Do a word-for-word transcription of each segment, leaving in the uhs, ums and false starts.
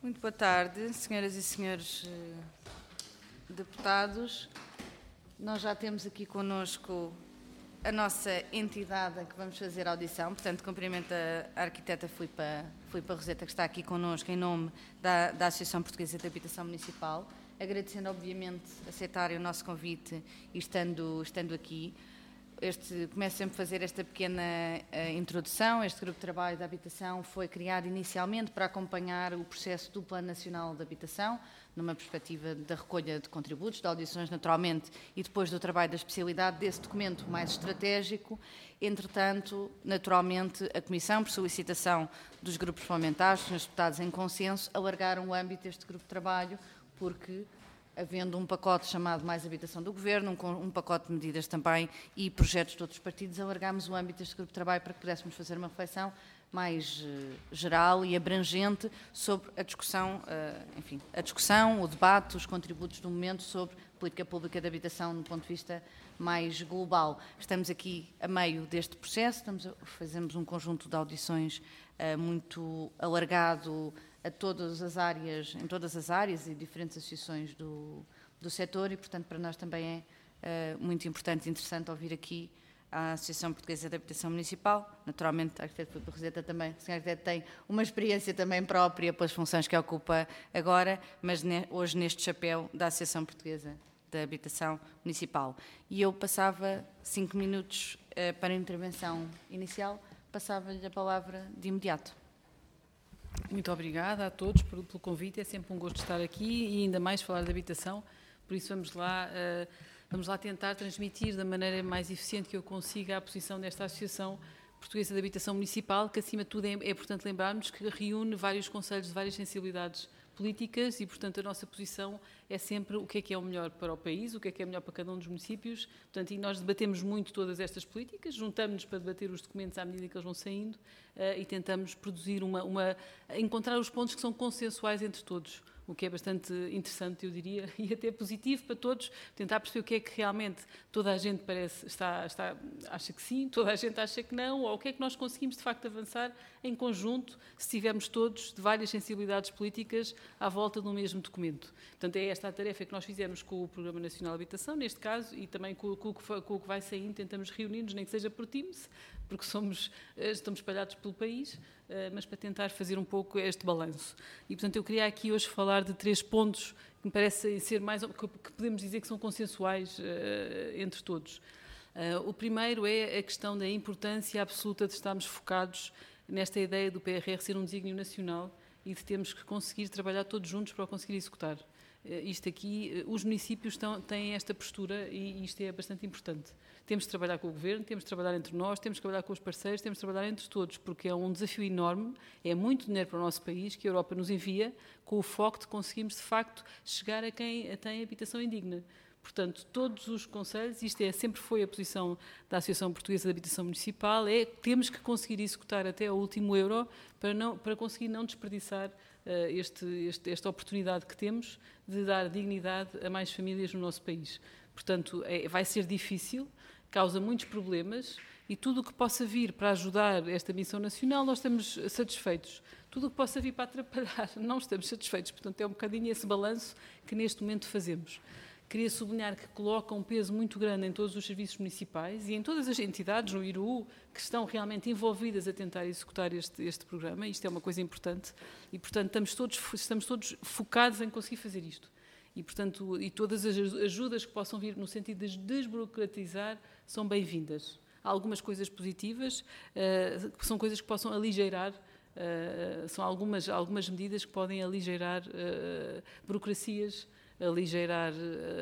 Muito boa tarde, senhoras e senhores deputados. Nós já temos aqui connosco a nossa entidade a que vamos fazer a audição, portanto, cumprimento a arquiteta Filipa, Filipa Roseta, que está aqui connosco em nome da, da Associação Portuguesa de Habitação Municipal, agradecendo, obviamente, aceitarem o nosso convite e estando, estando aqui. Este, começo sempre a fazer esta pequena uh, introdução. Este grupo de trabalho de habitação foi criado inicialmente para acompanhar o processo do Plano Nacional de Habitação, numa perspectiva da recolha de contributos, de audições naturalmente, e depois do trabalho da especialidade desse documento mais estratégico. Entretanto, naturalmente, a Comissão, por solicitação dos grupos parlamentares, dos senhores deputados em consenso, alargaram o âmbito deste grupo de trabalho, porque havendo um pacote chamado Mais Habitação do Governo, um, um pacote de medidas também e projetos de outros partidos, alargámos o âmbito deste grupo de trabalho para que pudéssemos fazer uma reflexão mais uh, geral e abrangente sobre a discussão, uh, enfim, a discussão, o debate, os contributos do momento sobre política pública de habitação no ponto de vista mais global. Estamos aqui a meio deste processo, estamos a, fazemos um conjunto de audições uh, muito alargado a todas as áreas, em todas as áreas e diferentes associações do, do setor, e, portanto, para nós também é uh, muito importante e interessante ouvir aqui a Associação Portuguesa de Habitação Municipal. Naturalmente, a arquiteta Filipa Roseta também, a senhora arquiteta tem uma experiência também própria pelas funções que ocupa agora, mas ne, hoje neste chapéu da Associação Portuguesa de Habitação Municipal. E eu passava cinco minutos uh, para a intervenção inicial, passava-lhe a palavra de imediato. Muito obrigada a todos pelo convite, é sempre um gosto estar aqui e ainda mais falar de habitação, por isso vamos lá, vamos lá tentar transmitir da maneira mais eficiente que eu consiga a posição desta Associação Portuguesa de Habitação Municipal, que acima de tudo é, é importante lembrarmos que reúne vários conselhos de várias sensibilidades políticas e, portanto, a nossa posição é sempre o que é que é o melhor para o país, o que é que é melhor para cada um dos municípios. Portanto, e nós debatemos muito todas estas políticas, juntamos-nos para debater os documentos à medida que eles vão saindo uh, e tentamos produzir uma, uma... encontrar os pontos que são consensuais entre todos, o que é bastante interessante, eu diria, e até positivo para todos, tentar perceber o que é que realmente toda a gente parece, está, está, acha que sim, toda a gente acha que não, ou o que é que nós conseguimos de facto avançar em conjunto, se tivermos todos de várias sensibilidades políticas à volta do mesmo documento. Portanto, é esta a tarefa que nós fizemos com o Programa Nacional de Habitação, neste caso, e também com, com, com o que vai saindo, tentamos reunir-nos, nem que seja por Teams, porque somos, estamos espalhados pelo país, mas para tentar fazer um pouco este balanço. E, portanto, eu queria aqui hoje falar de três pontos que me parecem ser mais, que podemos dizer que são consensuais uh, entre todos. Uh, o primeiro é a questão da importância absoluta de estarmos focados nesta ideia do P R R ser um desígnio nacional e de termos que conseguir trabalhar todos juntos para o conseguir executar. Uh, isto aqui, uh, os municípios estão, têm esta postura e isto é bastante importante. Temos de trabalhar com o Governo, temos de trabalhar entre nós, temos de trabalhar com os parceiros, temos de trabalhar entre todos, porque é um desafio enorme, é muito dinheiro para o nosso país que a Europa nos envia, com o foco de conseguirmos, de facto, chegar a quem tem habitação indigna. Portanto, todos os conselhos, isto é, sempre foi a posição da Associação Portuguesa de Habitação Municipal, é que temos que conseguir executar até ao último euro para, não, para conseguir não desperdiçar uh, este, este, esta oportunidade que temos de dar dignidade a mais famílias no nosso país. Portanto, é, vai ser difícil, causa muitos problemas e tudo o que possa vir para ajudar esta missão nacional, nós estamos satisfeitos. Tudo o que possa vir para atrapalhar, não estamos satisfeitos. Portanto, é um bocadinho esse balanço que neste momento fazemos. Queria sublinhar que coloca um peso muito grande em todos os serviços municipais e em todas as entidades, no I R U, que estão realmente envolvidas a tentar executar este, este programa. Isto é uma coisa importante e, portanto, estamos todos, estamos todos focados em conseguir fazer isto. E, portanto, e todas as ajudas que possam vir no sentido de desburocratizar são bem-vindas. Há algumas coisas positivas, uh, que são coisas que possam aligeirar, uh, são algumas, algumas medidas que podem aligeirar uh, burocracias, aligeirar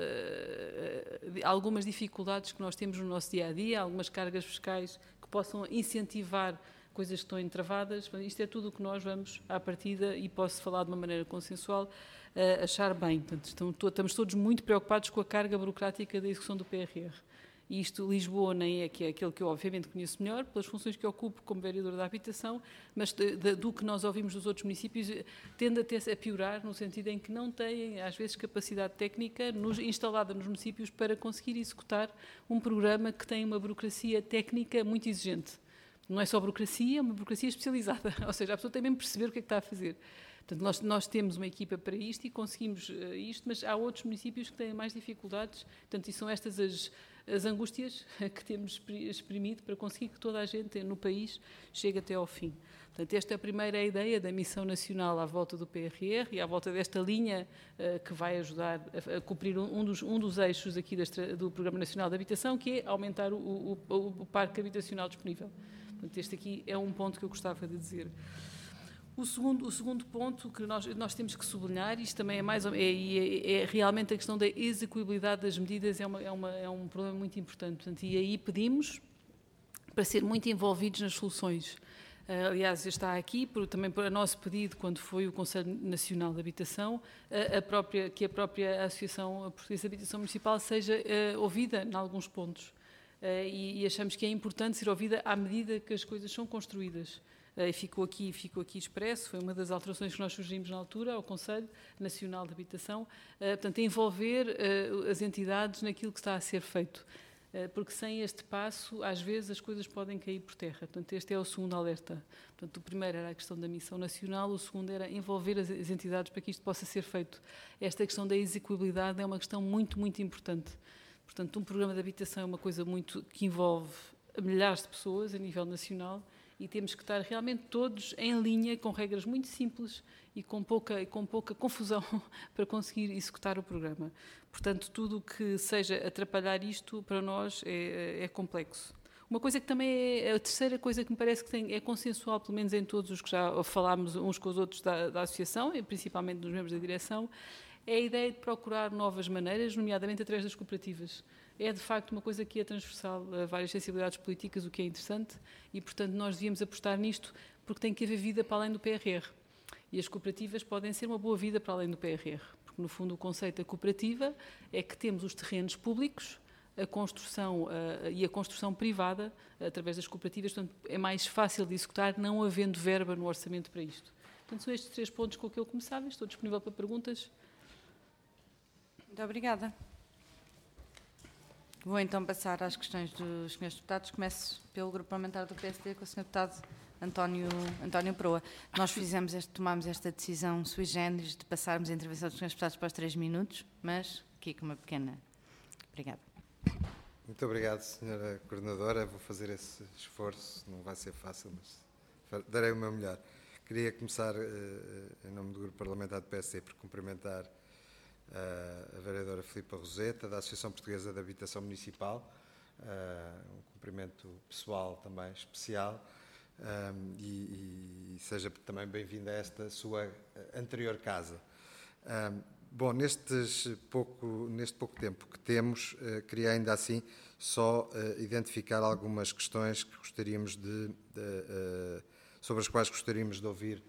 uh, algumas dificuldades que nós temos no nosso dia-a-dia, algumas cargas fiscais que possam incentivar coisas que estão entravadas. Isto é tudo o que nós vamos, à partida, e posso falar de uma maneira consensual, uh, achar bem. Portanto, estão, estamos todos muito preocupados com a carga burocrática da execução do P R R. E isto, Lisboa, nem é, que é aquele que eu obviamente conheço melhor, pelas funções que ocupo como vereador da habitação, mas de, de, do que nós ouvimos dos outros municípios, tende até a piorar, no sentido em que não têm, às vezes, capacidade técnica nos, instalada nos municípios para conseguir executar um programa que tem uma burocracia técnica muito exigente. Não é só burocracia, é uma burocracia especializada, ou seja, a pessoa tem mesmo de perceber o que é que está a fazer. Portanto, nós, nós temos uma equipa para isto e conseguimos uh, isto, mas há outros municípios que têm mais dificuldades. Portanto, e são estas as, as angústias que temos exprimido para conseguir que toda a gente no país chegue até ao fim. Portanto, esta é a primeira ideia da missão nacional à volta do P R R e à volta desta linha uh, que vai ajudar a, a cumprir um, um, dos, um dos eixos aqui da, do Programa Nacional de Habitação, que é aumentar o, o, o, o parque habitacional disponível. Portanto, este aqui é um ponto que eu gostava de dizer. O segundo, o segundo ponto que nós, nós temos que sublinhar, isto também é, mais, é, é, é realmente a questão da execuibilidade das medidas, é, uma, é, uma, é um problema muito importante. Portanto, e aí pedimos para ser muito envolvidos nas soluções. Aliás, está aqui, por, também por nosso pedido, quando foi o Conselho Nacional de Habitação, a, a própria, que a própria Associação Portuguesa de Habitação Municipal seja uh, ouvida em alguns pontos. Uh, e, e achamos que é importante ser ouvida à medida que as coisas são construídas. E ficou aqui, ficou aqui expresso, foi uma das alterações que nós sugerimos na altura ao Conselho Nacional de Habitação, portanto, envolver as entidades naquilo que está a ser feito, porque sem este passo, às vezes, as coisas podem cair por terra. Portanto, este é o segundo alerta. Portanto, o primeiro era a questão da missão nacional, o segundo era envolver as entidades para que isto possa ser feito. Esta questão da execuibilidade é uma questão muito, muito importante. Portanto, um programa de habitação é uma coisa muito que envolve milhares de pessoas a nível nacional, e temos que estar realmente todos em linha, com regras muito simples e com pouca, com pouca confusão para conseguir executar o programa. Portanto, tudo o que seja atrapalhar isto, para nós, é, é complexo. Uma coisa que também é a terceira coisa que me parece que tem, é consensual, pelo menos em todos os que já falámos uns com os outros da, da associação, e principalmente dos membros da direção, é a ideia de procurar novas maneiras, nomeadamente através das cooperativas. É, de facto, uma coisa que é transversal a várias sensibilidades políticas, o que é interessante, e, portanto, nós devíamos apostar nisto, porque tem que haver vida para além do P R R. E as cooperativas podem ser uma boa vida para além do P R R, porque, no fundo, o conceito da cooperativa é que temos os terrenos públicos, a construção uh, e a construção privada, através das cooperativas, portanto, é mais fácil de executar, não havendo verba no orçamento para isto. Portanto, são estes três pontos com que eu começava. Estou disponível para perguntas. Muito obrigada. Vou então passar às questões dos senhores deputados. Começo pelo grupo parlamentar do P S D com o senhor deputado António, António Proa. Nós fizemos este, tomámos esta decisão sui generis de passarmos a intervenção dos senhores deputados para os três minutos, mas aqui com uma pequena... Obrigada. Muito obrigado, senhora Coordenadora. Vou fazer esse esforço, não vai ser fácil, mas darei o meu melhor. Queria começar, em nome do grupo parlamentar do P S D, por cumprimentar a vereadora Filipa Roseta, da Associação Portuguesa de Habitação Municipal, um cumprimento pessoal também especial, e, e seja também bem-vinda a esta sua anterior casa. Bom, nestes pouco, neste pouco tempo que temos, queria ainda assim só identificar algumas questões que gostaríamos de, de, sobre as quais gostaríamos de ouvir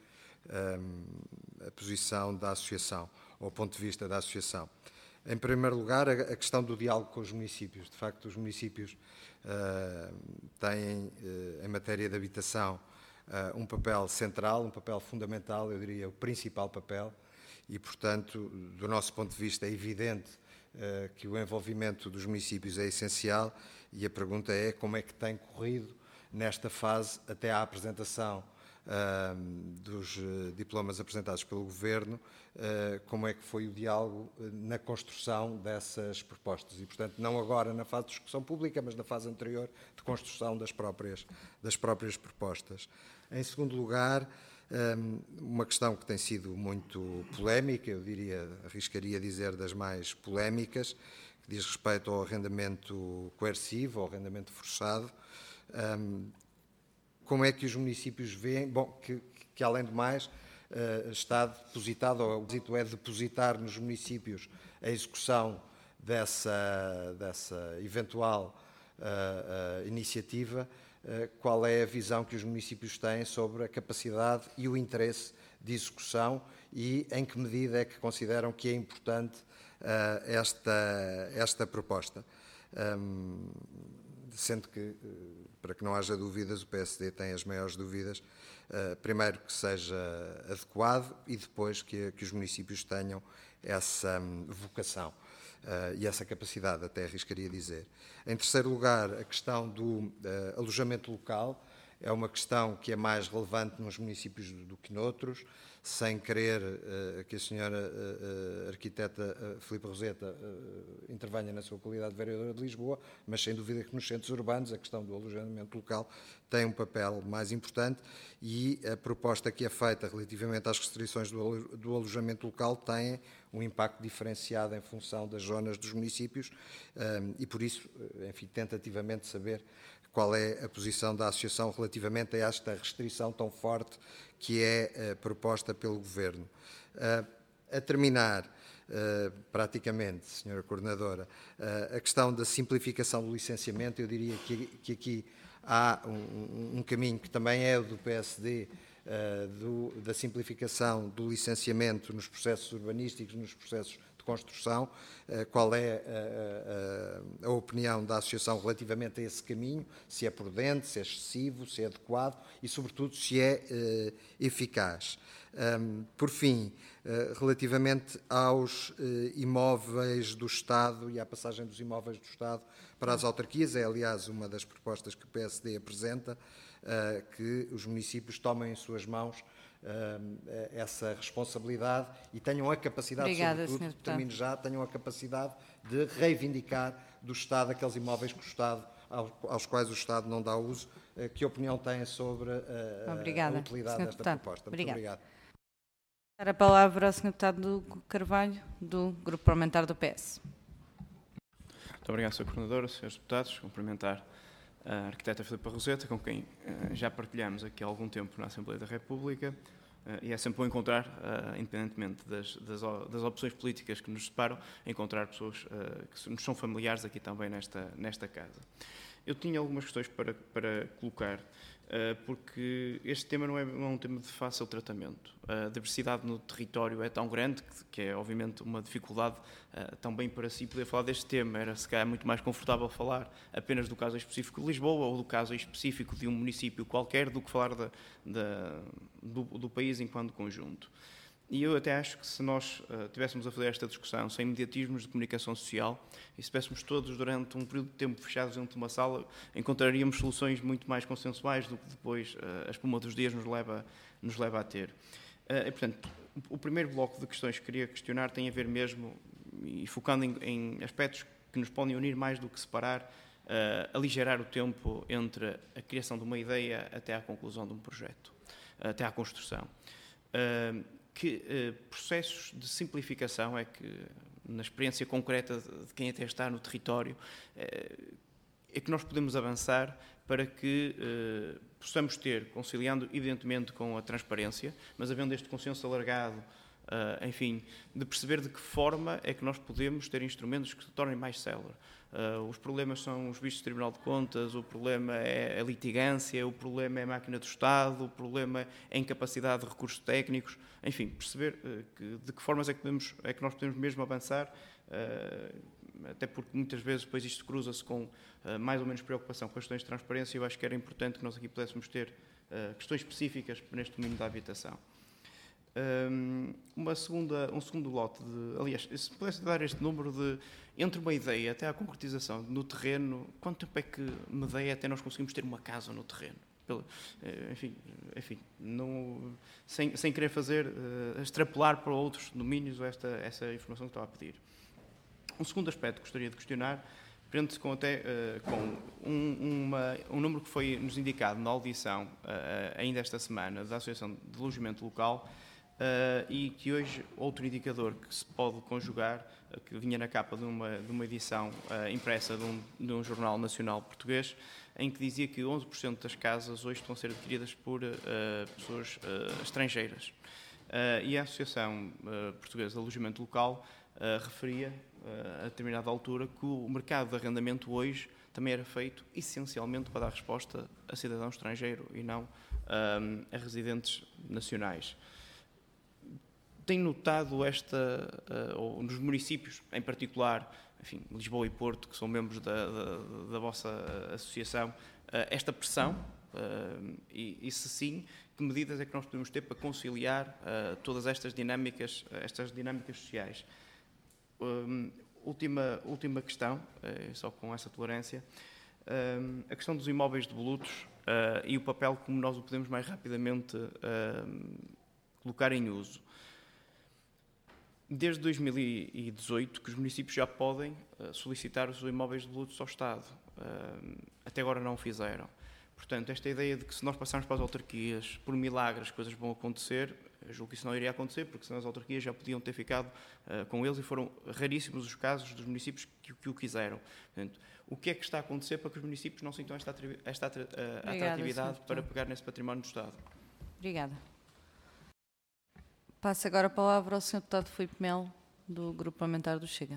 a posição da Associação, ou o ponto de vista da Associação. Em primeiro lugar, a questão do diálogo com os municípios. De facto, os municípios uh, têm, uh, em matéria de habitação, uh, um papel central, um papel fundamental, eu diria o principal papel, e, portanto, do nosso ponto de vista, é evidente uh, que o envolvimento dos municípios é essencial, e a pergunta é como é que tem corrido nesta fase até à apresentação Uh, dos uh, diplomas apresentados pelo Governo, uh, como é que foi o diálogo uh, na construção dessas propostas e, portanto, não agora na fase de discussão pública, mas na fase anterior de construção das próprias, das próprias propostas. Em segundo lugar, um, uma questão que tem sido muito polémica, eu diria, arriscaria dizer das mais polémicas, que diz respeito ao arrendamento coercivo, ao arrendamento forçado. Um, Como é que os municípios veem, bom, que, que além do mais uh, está depositado, ou o dito é depositar nos municípios a execução dessa, dessa eventual uh, uh, iniciativa, uh, qual é a visão que os municípios têm sobre a capacidade e o interesse de execução e em que medida é que consideram que é importante uh, esta, esta proposta. Um, sendo que, para que não haja dúvidas, o P S D tem as maiores dúvidas, primeiro que seja adequado e depois que, que os municípios tenham essa vocação e essa capacidade, até arriscaria dizer. Em terceiro lugar, a questão do alojamento local é uma questão que é mais relevante nos municípios do que noutros, sem querer uh, que a senhora uh, uh, arquiteta uh, Filipe Roseta uh, intervenha na sua qualidade de vereadora de Lisboa, mas sem dúvida que nos centros urbanos a questão do alojamento local tem um papel mais importante e a proposta que é feita relativamente às restrições do, do alojamento local tem um impacto diferenciado em função das zonas dos municípios um, e por isso, enfim, tentativamente saber qual é a posição da Associação relativamente a esta restrição tão forte que é uh, proposta pelo Governo. Uh, a terminar, uh, praticamente, senhora Coordenadora, uh, a questão da simplificação do licenciamento, eu diria que, que aqui há um, um caminho que também é o do P S D, uh, do, da simplificação do licenciamento nos processos urbanísticos, nos processos de construção. Uh, qual é a, a, a opinião da Associação relativamente a esse caminho, se é prudente, se é excessivo, se é adequado e, sobretudo, se é uh, eficaz. Um, por fim, uh, relativamente aos uh, imóveis do Estado e à passagem dos imóveis do Estado para as autarquias, é aliás uma das propostas que o P S D apresenta, uh, que os municípios tomem em suas mãos uh, essa responsabilidade e tenham a capacidade, Obrigada, sobretudo, termino já, tenham a capacidade de reivindicar do Estado aqueles imóveis que o Estado, aos, aos quais o Estado não dá uso. Uh, que opinião têm sobre uh, Obrigada, a utilidade senhor desta Deputado. proposta? Obrigada. Muito obrigado. Dar a palavra ao senhor Deputado Carvalho, do Grupo Parlamentar do P S. Muito obrigado, senhor Coordenador, senhores Deputados. Cumprimentar a arquiteta Filipe Roseta, com quem uh, já partilhamos aqui há algum tempo na Assembleia da República, uh, e é sempre bom encontrar, uh, independentemente das, das, das opções políticas que nos separam, encontrar pessoas uh, que nos são familiares aqui também nesta, nesta casa. Eu tinha algumas questões para, para colocar, uh, porque este tema não é, não é um tema de fácil tratamento. A diversidade no território é tão grande que, que é, obviamente, uma dificuldade uh, também para si poder falar deste tema. Era, se calhar, muito mais confortável falar apenas do caso específico de Lisboa ou do caso específico de um município qualquer do que falar da, da, do, do país enquanto conjunto. E eu até acho que se nós uh, tivéssemos a fazer esta discussão sem mediatismos de comunicação social e se estivéssemos todos durante um período de tempo fechados dentro de uma sala, encontraríamos soluções muito mais consensuais do que depois uh, a espuma dos dias nos leva, nos leva a ter. Uh, e, portanto, o primeiro bloco de questões que queria questionar tem a ver mesmo, e focando em, em aspectos que nos podem unir mais do que separar, uh, aligerar o tempo entre a criação de uma ideia até à conclusão de um projeto, até à construção. Uh, que eh, processos de simplificação é que, na experiência concreta de quem até está no território, eh, é que nós podemos avançar para que eh, possamos ter, conciliando evidentemente com a transparência, mas havendo este consenso alargado, eh, enfim, de perceber de que forma é que nós podemos ter instrumentos que se tornem mais célere. Uh, os problemas são os vistos do Tribunal de Contas, o problema é a litigância, o problema é a máquina do Estado, o problema é a incapacidade de recursos técnicos, enfim, perceber uh, que, de que formas é que, podemos, é que nós podemos mesmo avançar, uh, até porque muitas vezes depois isto cruza-se com uh, mais ou menos preocupação com as questões de transparência. Eu acho que era importante que nós aqui pudéssemos ter uh, questões específicas neste domínio da habitação. Um, uma segunda, um segundo lote de, aliás, se pudesse dar este número de, entre uma ideia até à concretização no terreno, quanto tempo é que me dei até nós conseguimos ter uma casa no terreno? Pelo, enfim, enfim não, sem, sem querer fazer, uh, extrapolar para outros domínios esta, essa informação que estava a pedir. Um segundo aspecto que gostaria de questionar prende-se com, até, uh, com um, uma, um número que foi nos indicado na audição, uh, ainda esta semana, da Associação de Alojamento Local, Uh, e que hoje outro indicador que se pode conjugar, uh, que vinha na capa de uma, de uma edição uh, impressa de um, de um jornal nacional português, em que dizia que onze por cento das casas hoje estão a ser adquiridas por uh, pessoas uh, estrangeiras. Uh, e a Associação uh, Portuguesa de Alojamento Local uh, referia, uh, a determinada altura, que o mercado de arrendamento hoje também era feito essencialmente para dar resposta a cidadão estrangeiro e não um, a residentes nacionais. Tem notado esta, uh, ou nos municípios em particular, enfim, Lisboa e Porto, que são membros da, da, da vossa associação, uh, esta pressão? Uh, e, e se sim, que medidas é que nós podemos ter para conciliar uh, todas estas dinâmicas, estas dinâmicas sociais? Um, última, última questão, uh, só com essa tolerância, um, a questão dos imóveis devolutos uh, e o papel como nós o podemos mais rapidamente uh, colocar em uso. Desde dois mil e dezoito que os municípios já podem uh, solicitar os seus imóveis devolutos ao Estado. Uh, até agora não o fizeram. Portanto, esta ideia de que se nós passarmos para as autarquias, por milagres, as coisas vão acontecer, eu julgo que isso não iria acontecer, porque senão as autarquias já podiam ter ficado uh, com eles e foram raríssimos os casos dos municípios que, que o quiseram. Portanto, o que é que está a acontecer para que os municípios não sintam esta, esta uh, atratividade para pegar nesse património do Estado? Obrigada. Passo agora a palavra ao senhor Deputado Filipe Melo, do Grupo Parlamentar do Chega.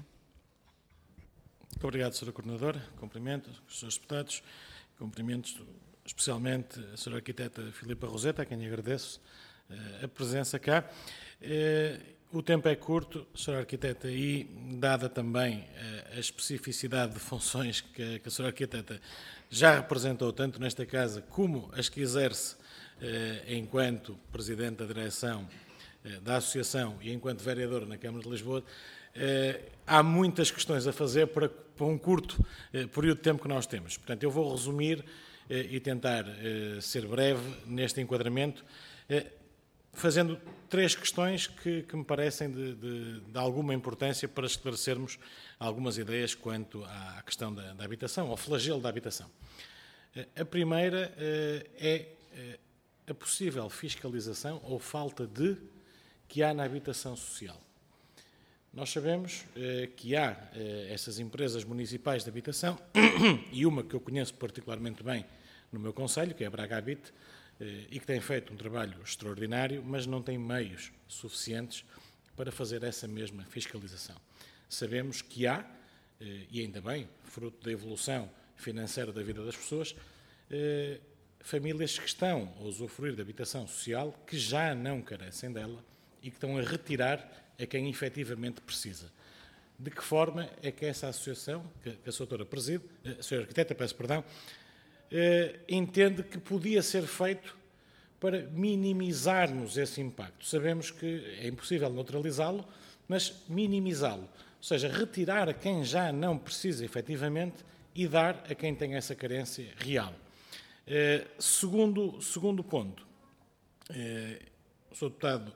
Muito obrigado, senhora Coordenadora. Cumprimento os senhores deputados. Cumprimentos especialmente a senhora Arquiteta Filipa Roseta, a quem agradeço uh, a presença cá. Uh, o tempo é curto, senhora Arquiteta, e dada também uh, a especificidade de funções que, que a senhora Arquiteta já representou, tanto nesta Casa como as que exerce uh, enquanto Presidente da Direção da Associação e enquanto vereador na Câmara de Lisboa, eh, há muitas questões a fazer para, para um curto eh, período de tempo que nós temos. Portanto, eu vou resumir eh, e tentar eh, ser breve neste enquadramento, eh, fazendo três questões que, que me parecem de, de, de alguma importância para esclarecermos algumas ideias quanto à questão da, da habitação, ao flagelo da habitação. Eh, a primeira eh, é eh, a possível fiscalização ou falta de que há na habitação social. Nós sabemos eh, que há eh, essas empresas municipais de habitação e uma que eu conheço particularmente bem no meu concelho, que é a Braga Habite, eh, e que tem feito um trabalho extraordinário, mas não tem meios suficientes para fazer essa mesma fiscalização. Sabemos que há, eh, e ainda bem, fruto da evolução financeira da vida das pessoas, eh, famílias que estão a usufruir de habitação social que já não carecem dela e que estão a retirar a quem efetivamente precisa. De que forma é que essa associação, que a senhora doutora preside, a senhora Arquiteta, peço perdão, eh, entende que podia ser feito para minimizarmos esse impacto? Sabemos que é impossível neutralizá-lo, mas minimizá-lo, ou seja, retirar a quem já não precisa efetivamente e dar a quem tem essa carência real. Eh, segundo, segundo ponto, eh, o senhor deputado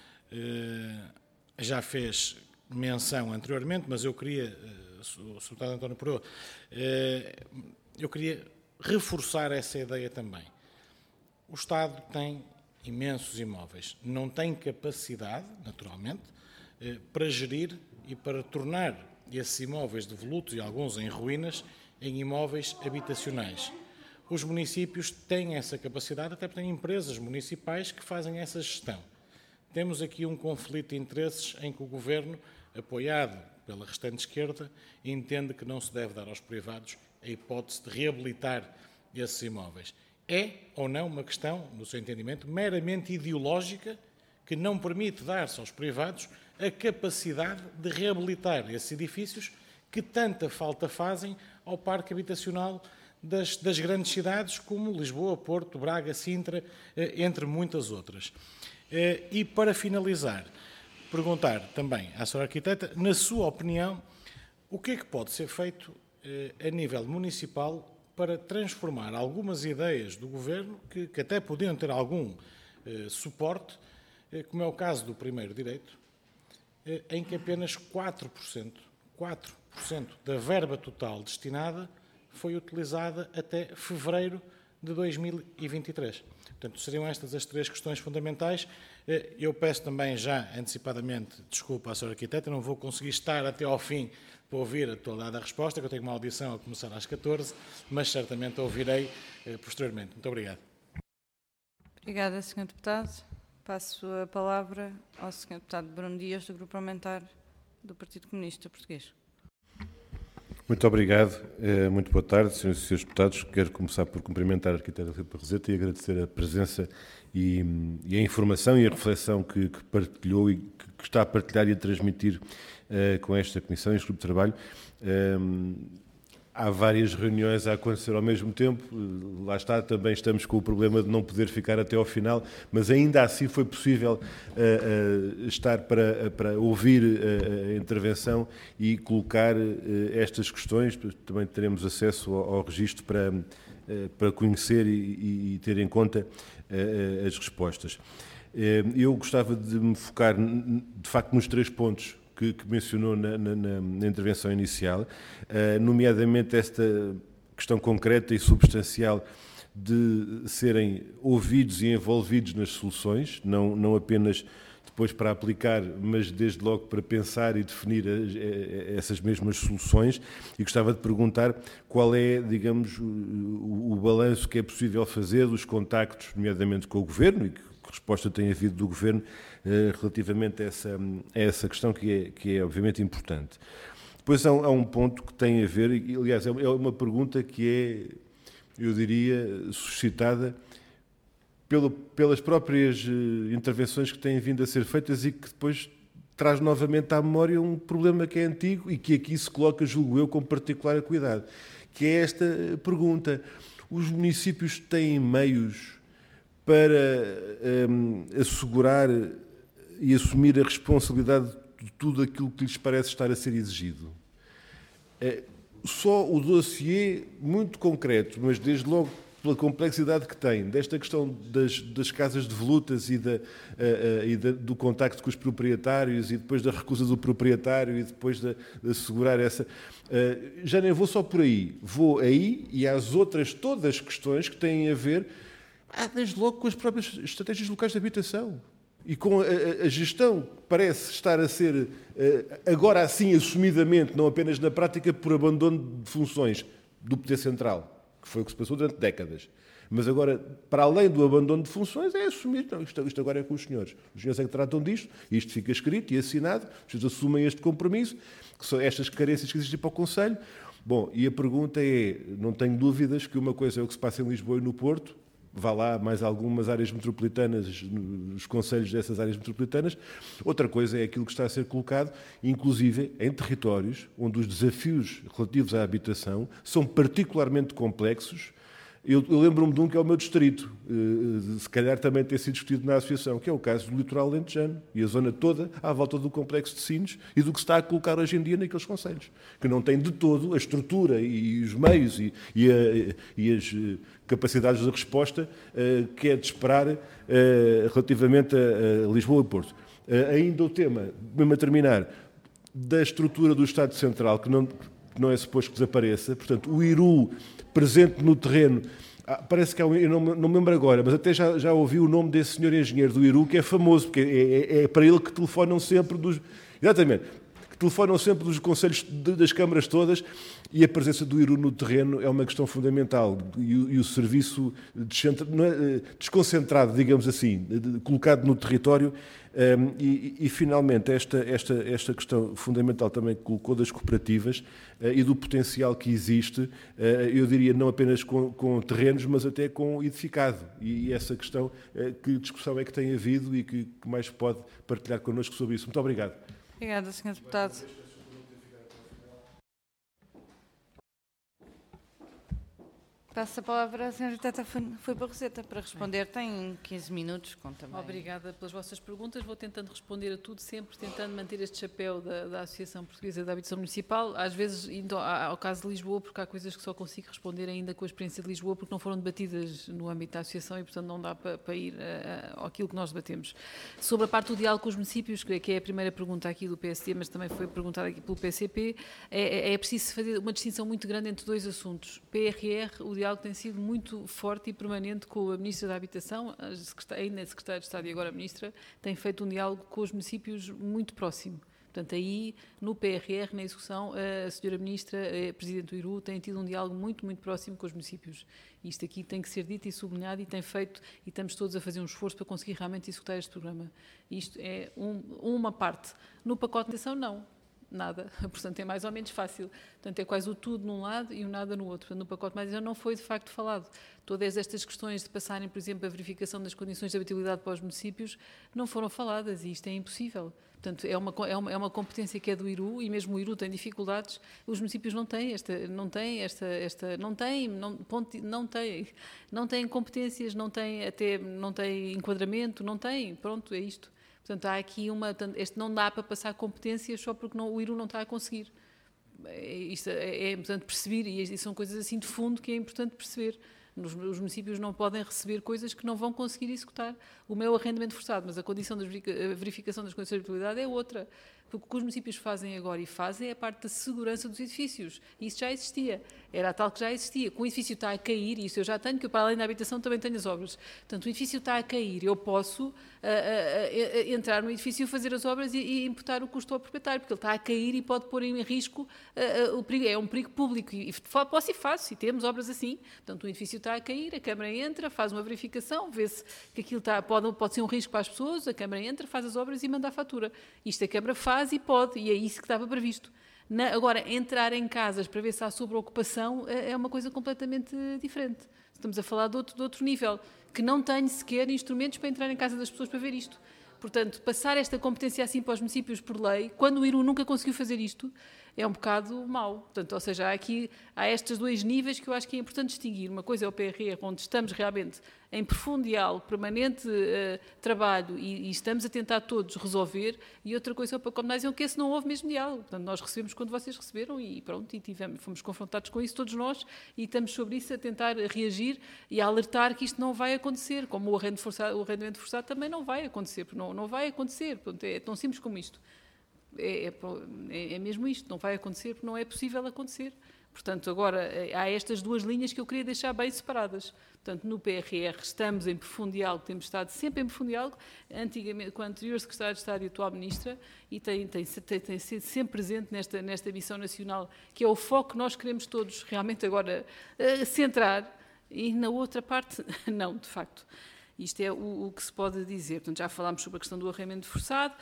já fez menção anteriormente, mas eu queria, o senhor deputado António Perrot, eu queria reforçar essa ideia também. O Estado tem imensos imóveis, não tem capacidade, naturalmente, para gerir e para tornar esses imóveis devolutos e alguns em ruínas em imóveis habitacionais. Os municípios têm essa capacidade, até porque têm empresas municipais que fazem essa gestão. Temos aqui um conflito de interesses em que o Governo, apoiado pela restante esquerda, entende que não se deve dar aos privados a hipótese de reabilitar esses imóveis. É ou não uma questão, no seu entendimento, meramente ideológica, que não permite dar-se aos privados a capacidade de reabilitar esses edifícios que tanta falta fazem ao parque habitacional das, das grandes cidades como Lisboa, Porto, Braga, Sintra, entre muitas outras. E, para finalizar, perguntar também à senhora Arquiteta, na sua opinião, o que é que pode ser feito a nível municipal para transformar algumas ideias do Governo, que, que até podiam ter algum eh, suporte, eh, como é o caso do primeiro direito, eh, em que apenas quatro por cento, quatro por cento da verba total destinada foi utilizada até fevereiro de dois mil e vinte e três. Portanto, seriam estas as três questões fundamentais. Eu peço também já antecipadamente desculpa à senhora Arquiteta, não vou conseguir estar até ao fim para ouvir a toda a resposta, que eu tenho uma audição a começar às catorze, mas certamente a ouvirei eh, posteriormente. Muito obrigado. Obrigada, senhor Deputado. Passo a palavra ao senhor Deputado Bruno Dias, do Grupo Parlamentar do Partido Comunista Português. Muito obrigado. Muito boa tarde, senhoras e senhores deputados. Quero começar por cumprimentar a arquiteta Filipa Roseta e agradecer a presença e, e a informação e a reflexão que, que partilhou e que, que está a partilhar e a transmitir uh, com esta comissão, este grupo de trabalho. Um, há várias reuniões a acontecer ao mesmo tempo, lá está, também estamos com o problema de não poder ficar até ao final, mas ainda assim foi possível uh, uh, estar para, para ouvir uh, a intervenção e colocar uh, estas questões. Também teremos acesso ao, ao registro para, uh, para conhecer e, e ter em conta uh, as respostas. Uh, eu gostava de me focar, de facto, nos três pontos que, que mencionou na, na, na intervenção inicial, uh, nomeadamente esta questão concreta e substancial de serem ouvidos e envolvidos nas soluções, não, não apenas depois para aplicar, mas desde logo para pensar e definir as, essas mesmas soluções. E gostava de perguntar qual é, digamos, o, o balanço que é possível fazer dos contactos, nomeadamente com o Governo, e que resposta tem havido do Governo eh, relativamente a essa, a essa questão que é, que é obviamente importante. Depois há um, há um ponto que tem a ver, e, aliás, é uma pergunta que é, eu diria, suscitada pelo, pelas próprias eh, intervenções que têm vindo a ser feitas e que depois traz novamente à memória um problema que é antigo e que aqui se coloca, julgo eu, com particular cuidado, que é esta pergunta: os municípios têm meios para um, assegurar e assumir a responsabilidade de tudo aquilo que lhes parece estar a ser exigido? É, só o dossiê muito concreto, mas desde logo pela complexidade que tem, desta questão das, das casas de volutas e, da, uh, uh, e da, do contacto com os proprietários e depois da recusa do proprietário e depois de, de assegurar essa... Uh, já nem vou só por aí, vou aí e às outras todas as questões que têm a ver, ah, desde logo, com as próprias estratégias locais de habitação e com a, a, a gestão que parece estar a ser, uh, agora assim, assumidamente, não apenas na prática, por abandono de funções do poder central, que foi o que se passou durante décadas. Mas agora, para além do abandono de funções, é assumir, não, isto, isto agora é com os senhores. Os senhores é que tratam disto, isto fica escrito e assinado, os senhores assumem este compromisso, que são estas carências que existem para o Conselho. Bom, e a pergunta é, não tenho dúvidas que uma coisa é o que se passa em Lisboa e no Porto, vá lá mais algumas áreas metropolitanas, os concelhos dessas áreas metropolitanas. Outra coisa é aquilo que está a ser colocado, inclusive em territórios onde os desafios relativos à habitação são particularmente complexos. Eu, eu lembro-me de um que é o meu distrito, se calhar também tem sido discutido na associação, que é o caso do litoral alentejano e a zona toda à volta do complexo de Sines e do que se está a colocar hoje em dia naqueles concelhos, que não tem de todo a estrutura e os meios e, e, a, e as capacidades de resposta que é de esperar relativamente a, a Lisboa e Porto. Ainda o tema, mesmo a terminar, da estrutura do Estado Central, que não, que não é suposto que desapareça, portanto, o I R U presente no terreno, ah, parece que há um, eu não, não me lembro agora, mas até já, já ouvi o nome desse senhor engenheiro do I R U, que é famoso, porque é, é, é para ele que telefonam sempre dos... Exatamente, que telefonam sempre dos conselhos de, das câmaras todas, e a presença do I R U no terreno é uma questão fundamental, e, e o serviço desconcentrado, digamos assim, colocado no território. Um, e, e, finalmente, esta, esta, esta questão fundamental também que colocou das cooperativas uh, e do potencial que existe, uh, eu diria não apenas com, com terrenos, mas até com edificado. E, e essa questão, uh, que discussão é que tem havido e que, que mais pode partilhar connosco sobre isso. Muito obrigado. Obrigada, senhor Deputado. Passo a palavra à senhora Teta Filipe Roseta para responder. Tem quinze minutos, com também. Obrigada pelas vossas perguntas. Vou tentando responder a tudo, sempre tentando manter este chapéu da, da Associação Portuguesa da Habitação Municipal, às vezes indo ao caso de Lisboa, porque há coisas que só consigo responder ainda com a experiência de Lisboa, porque não foram debatidas no âmbito da Associação e, portanto, não dá para, para ir a, a, àquilo que nós debatemos. Sobre a parte do diálogo com os municípios, que é a primeira pergunta aqui do P S D, mas também foi perguntada aqui pelo P C P, é, é preciso fazer uma distinção muito grande entre dois assuntos. P R R, o O diálogo tem sido muito forte e permanente com a Ministra da Habitação, ainda a Secretária de Estado e agora a Ministra, tem feito um diálogo com os municípios muito próximo. Portanto, aí, no P R R, na execução, a senhora Ministra, a Presidente do I R U, tem tido um diálogo muito, muito próximo com os municípios. Isto aqui tem que ser dito e sublinhado e tem feito, e estamos todos a fazer um esforço para conseguir realmente executar este programa. Isto é um, uma parte. No pacote de ação, não. Nada, portanto é mais ou menos fácil. Portanto é quase o tudo num lado e o nada no outro. Portanto, no pacote mais não foi de facto falado. Todas estas questões de passarem, por exemplo, a verificação das condições de habitabilidade para os municípios não foram faladas e isto é impossível. Portanto, é uma, é, uma, é uma competência que é do I R U e mesmo o I R U tem dificuldades. Os municípios não têm esta, não têm esta, esta não têm, não, ponto, não têm, não têm competências, não têm até, não têm enquadramento, não têm. Pronto, é isto. Portanto, há aqui uma, este não dá para passar competências só porque não, o I R U não está a conseguir. Isto é, é importante perceber, e são coisas assim de fundo que é importante perceber. Os, os municípios não podem receber coisas que não vão conseguir executar. O meu arrendamento forçado, mas a condição da verificação das condições de habitabilidade é outra. Porque o que os municípios fazem agora e fazem é a parte da segurança dos edifícios. E isso já existia. Era a tal que já existia. Com o edifício está a cair, e isso eu já tenho, que eu, para além da habitação também tenho as obras. Portanto, o edifício está a cair, eu posso uh, uh, uh, entrar no edifício, fazer as obras e, e imputar o custo ao proprietário, porque ele está a cair e pode pôr em risco uh, uh, o perigo. É um perigo público. E posso e faço, e temos obras assim. Portanto, o edifício está a cair, a Câmara entra, faz uma verificação, vê-se que aquilo está, pode, pode ser um risco para as pessoas, a Câmara entra, faz as obras e manda a fatura. Isto a Câmara faz e pode, e é isso que estava previsto. Na, agora, entrar em casas para ver se há sobreocupação é, é uma coisa completamente diferente. Estamos a falar de outro, de outro nível, que não tenho sequer instrumentos para entrar em casa das pessoas para ver isto. Portanto, passar esta competência assim para os municípios por lei, quando o I R U nunca conseguiu fazer isto, é um bocado mau. Portanto, ou seja, há aqui há estes dois níveis que eu acho que é importante distinguir. Uma coisa é o P R R, onde estamos realmente em profundo diálogo, permanente uh, trabalho e, e estamos a tentar todos resolver, e outra coisa é o P A C Comunais, que esse não houve mesmo diálogo. Portanto, nós recebemos quando vocês receberam e pronto, e tivemos, fomos confrontados com isso todos nós e estamos sobre isso a tentar reagir e a alertar que isto não vai acontecer, como o arrendamento forçado, o arrendamento forçado também não vai acontecer, porque não, não vai acontecer. Portanto, é tão simples como isto. É, é, é mesmo isto, não vai acontecer porque não é possível acontecer. Portanto, agora, há estas duas linhas que eu queria deixar bem separadas. Portanto, no P R R estamos em profundo diálogo, temos estado sempre em profundo diálogo, antigamente, com a anterior Secretária de Estado e atual Ministra, e tem, tem, tem, tem sido sempre presente nesta, nesta missão nacional, que é o foco que nós queremos todos realmente agora uh, centrar, e na outra parte, não, de facto. Isto é o, o que se pode dizer. Portanto, já falámos sobre a questão do arrendamento forçado.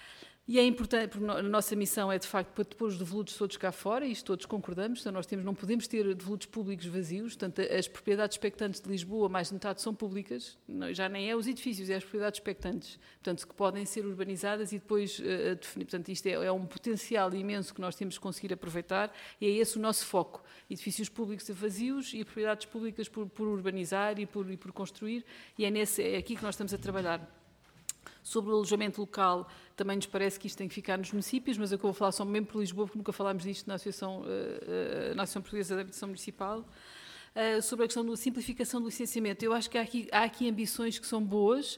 E é importante, porque a nossa missão é, de facto, para pôr os devolutos todos cá fora, e isto todos concordamos, então nós temos, não podemos ter devolutos públicos vazios, portanto, as propriedades expectantes de Lisboa, mais de metade são públicas, não, já nem é os edifícios, é as propriedades expectantes, portanto, que podem ser urbanizadas e depois uh, definir. Portanto, isto é, é um potencial imenso que nós temos que conseguir aproveitar, e é esse o nosso foco. Edifícios públicos vazios e propriedades públicas por, por urbanizar e por, e por construir, e é, nesse, é aqui que nós estamos a trabalhar. Sobre o alojamento local, também nos parece que isto tem que ficar nos municípios, mas eu vou falar só mesmo por Lisboa, porque nunca falámos disto na Associação, uh, na Associação Portuguesa da Habitação Municipal. Uh, sobre a questão da simplificação do licenciamento, eu acho que há aqui, há aqui ambições que são boas,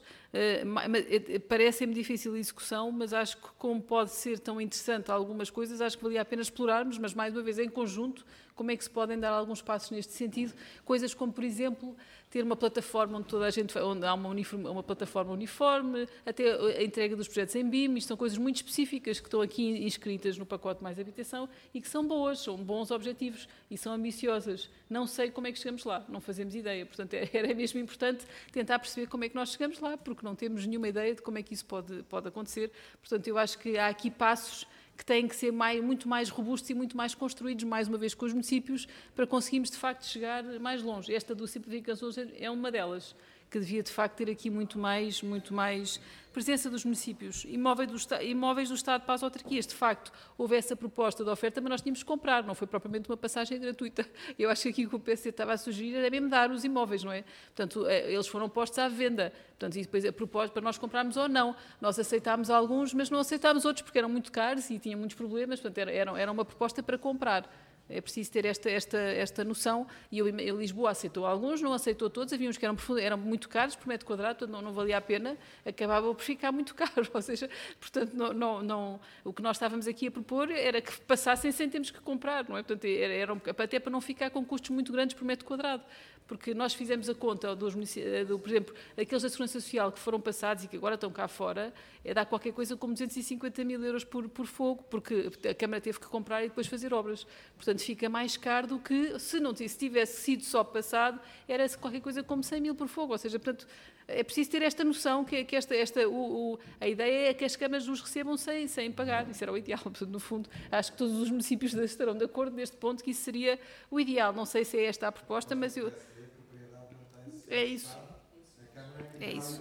uh, parecem-me difícil de execução, mas acho que como pode ser tão interessante algumas coisas, acho que valia a pena explorarmos, mas mais uma vez em conjunto, como é que se podem dar alguns passos neste sentido, coisas como, por exemplo, ter uma plataforma onde toda a gente, onde há uma, uniforme, uma plataforma uniforme, até a entrega dos projetos em B I M, isto são coisas muito específicas que estão aqui inscritas no pacote Mais Habitação e que são boas, são bons objetivos e são ambiciosas. Não sei como é que chegamos lá, não fazemos ideia, portanto era mesmo importante tentar perceber como é que nós chegamos lá, porque não temos nenhuma ideia de como é que isso pode, pode acontecer, portanto eu acho que há aqui passos que têm que ser mais, muito mais robustos e muito mais construídos, mais uma vez, com os municípios, para conseguirmos, de facto, chegar mais longe. Esta do simplificação é uma delas, que devia, de facto, ter aqui muito mais, muito mais presença dos municípios. Imóveis do, imóveis do Estado para as autarquias, de facto, houve essa proposta de oferta, mas nós tínhamos que comprar, não foi propriamente uma passagem gratuita. Eu acho que aqui o que o P S D estava a sugerir era mesmo dar os imóveis, não é? Portanto, eles foram postos à venda. Portanto, e depois a proposta para nós comprarmos ou não. Nós aceitámos alguns, mas não aceitámos outros, porque eram muito caros e tinham muitos problemas, portanto, era, era, era uma proposta para comprar. É preciso ter esta, esta, esta noção, e eu, em Lisboa aceitou alguns, não aceitou todos, havia uns que eram, eram muito caros por metro quadrado, portanto não, não valia a pena, acabava por ficar muito caro, ou seja, portanto, não, não, não, o que nós estávamos aqui a propor era que passassem sem termos que comprar, não é? Portanto, era, era um, até para não ficar com custos muito grandes por metro quadrado, porque nós fizemos a conta, dos, do, por exemplo, aqueles da Segurança Social que foram passados e que agora estão cá fora, é dar qualquer coisa como duzentos e cinquenta mil euros por, por fogo, porque a Câmara teve que comprar e depois fazer obras. Portanto, fica mais caro do que, se não se tivesse sido só passado, era qualquer coisa como cem mil por fogo. Ou seja, portanto, é preciso ter esta noção, que, que esta, esta, o, o, a ideia é que as câmaras os recebam sem, sem pagar. Isso era o ideal. Portanto, no fundo, acho que todos os municípios estarão de acordo neste ponto, que isso seria o ideal. Não sei se é esta a proposta, mas eu... É isso. É isso.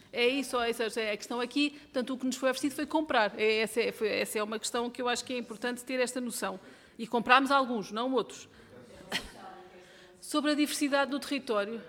É isso, essa é a questão aqui. Portanto, o que nos foi oferecido foi comprar. É, essa, é, foi, essa é uma questão que eu acho que é importante ter esta noção. E comprámos alguns, não outros. Sobre a diversidade do território.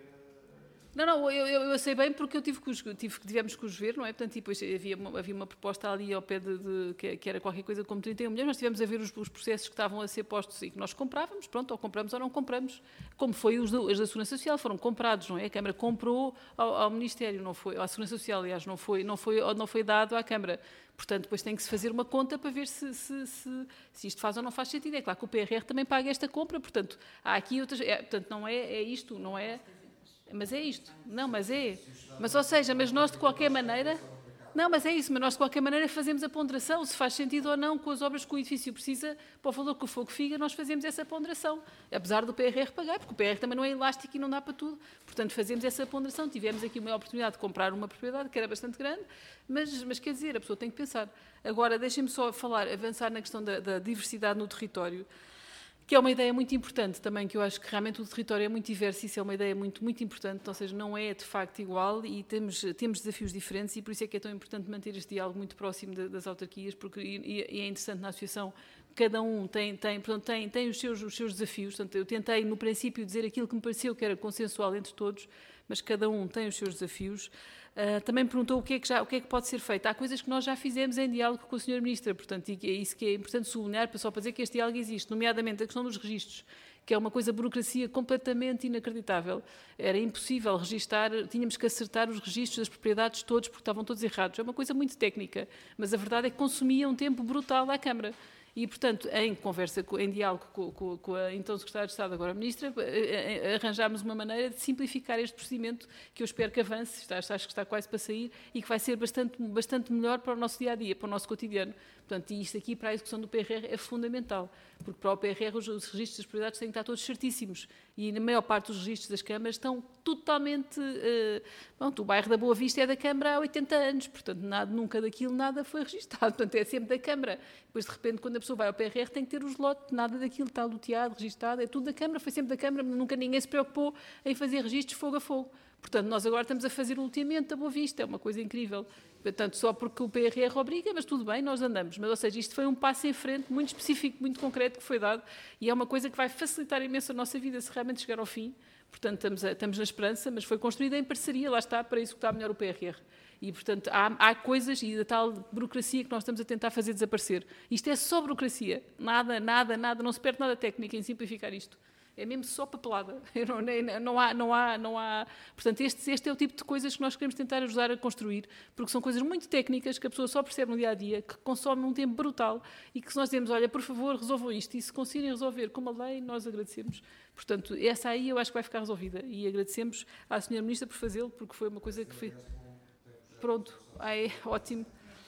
Não, não, eu, eu, eu sei bem porque eu tive que, os, tive, tivemos que os ver, não é? Portanto, depois havia, havia uma proposta ali ao pé de, de que, que era qualquer coisa como trinta e um milhões, nós tivemos a ver os, os processos que estavam a ser postos e que nós comprávamos, pronto, ou compramos ou não compramos, como foi os, os da Segurança Social, foram comprados, não é? A Câmara comprou ao, ao Ministério, não foi, à Segurança Social, aliás, não foi, não foi, não foi dado à Câmara. Portanto, depois tem que se fazer uma conta para ver se, se, se, se isto faz ou não faz sentido. É claro que o P R R também paga esta compra, portanto, há aqui outras... É, portanto, não é, é isto, não é... Mas é isto. Não, mas é. Mas, ou seja, mas nós de qualquer maneira... Não, mas é isso, mas nós de qualquer maneira fazemos a ponderação, se faz sentido ou não com as obras que o edifício precisa, para o valor que o fogo figa, nós fazemos essa ponderação. Apesar do P R R pagar, porque o P R R também não é elástico e não dá para tudo. Portanto, fazemos essa ponderação. Tivemos aqui uma oportunidade de comprar uma propriedade que era bastante grande, mas, mas quer dizer, a pessoa tem que pensar. Agora, deixem-me só falar, avançar na questão da, da diversidade no território, que é uma ideia muito importante também, que eu acho que realmente o território é muito diverso, isso é uma ideia muito, muito importante, ou seja, não é de facto igual e temos, temos desafios diferentes e por isso é que é tão importante manter este diálogo muito próximo de, das autarquias, porque e, e é interessante na associação, cada um tem, tem, portanto, tem, tem os, seus, os seus desafios, portanto, eu tentei no princípio dizer aquilo que me pareceu que era consensual entre todos, mas cada um tem os seus desafios. Uh, também perguntou o que, é que já, o que é que pode ser feito. Há coisas que nós já fizemos em diálogo com a senhora Ministra, portanto, e é isso que é importante sublinhar, só para dizer que este diálogo existe, nomeadamente a questão dos registros, que é uma coisa de burocracia completamente inacreditável. Era impossível registar, tínhamos que acertar os registros das propriedades todos, porque estavam todos errados. É uma coisa muito técnica, mas a verdade é que consumia um tempo brutal à Câmara. E, portanto, em conversa, em diálogo com, com, com a então Secretária de Estado, agora a Ministra, arranjámos uma maneira de simplificar este procedimento que eu espero que avance, está, acho que está quase para sair, e que vai ser bastante, bastante melhor para o nosso dia-a-dia, para o nosso cotidiano. Portanto, e isto aqui para a execução do P R R é fundamental, porque para o P R R os, os registros das propriedades têm que estar todos certíssimos e na maior parte dos registros das câmaras estão totalmente... Uh, pronto, o bairro da Boa Vista é da Câmara há oitenta anos, portanto, nada, nunca daquilo nada foi registado, portanto, é sempre da Câmara. Depois, de repente, quando a pessoa vai ao P R R, tem que ter os lotes, nada daquilo está loteado, registado, é tudo da Câmara, foi sempre da Câmara, nunca ninguém se preocupou em fazer registros fogo a fogo. Portanto, nós agora estamos a fazer o loteamento da Boa Vista, é uma coisa incrível. Portanto, só porque o P R R obriga, mas tudo bem, nós andamos. Mas, ou seja, isto foi um passo em frente muito específico, muito concreto que foi dado e é uma coisa que vai facilitar imenso a nossa vida se realmente chegar ao fim. Portanto, estamos, a, estamos na esperança, mas foi construída em parceria, lá está, para isso que está melhor o P R R. E, portanto, há, há coisas e da tal burocracia que nós estamos a tentar fazer desaparecer. Isto é só burocracia. Nada, nada, nada, não se perde nada técnica em simplificar isto. É mesmo só papelada. Não, não, há, não, há, não há... Portanto, este, este é o tipo de coisas que nós queremos tentar ajudar a construir, porque são coisas muito técnicas que a pessoa só percebe no dia-a-dia, que consomem um tempo brutal e que se nós dizemos, olha, por favor, resolvam isto, e se conseguirem resolver com uma lei, nós agradecemos. Portanto, essa aí eu acho que vai ficar resolvida e agradecemos à senhora Ministra por fazê-lo, porque foi uma coisa que foi... Pronto, é ótimo.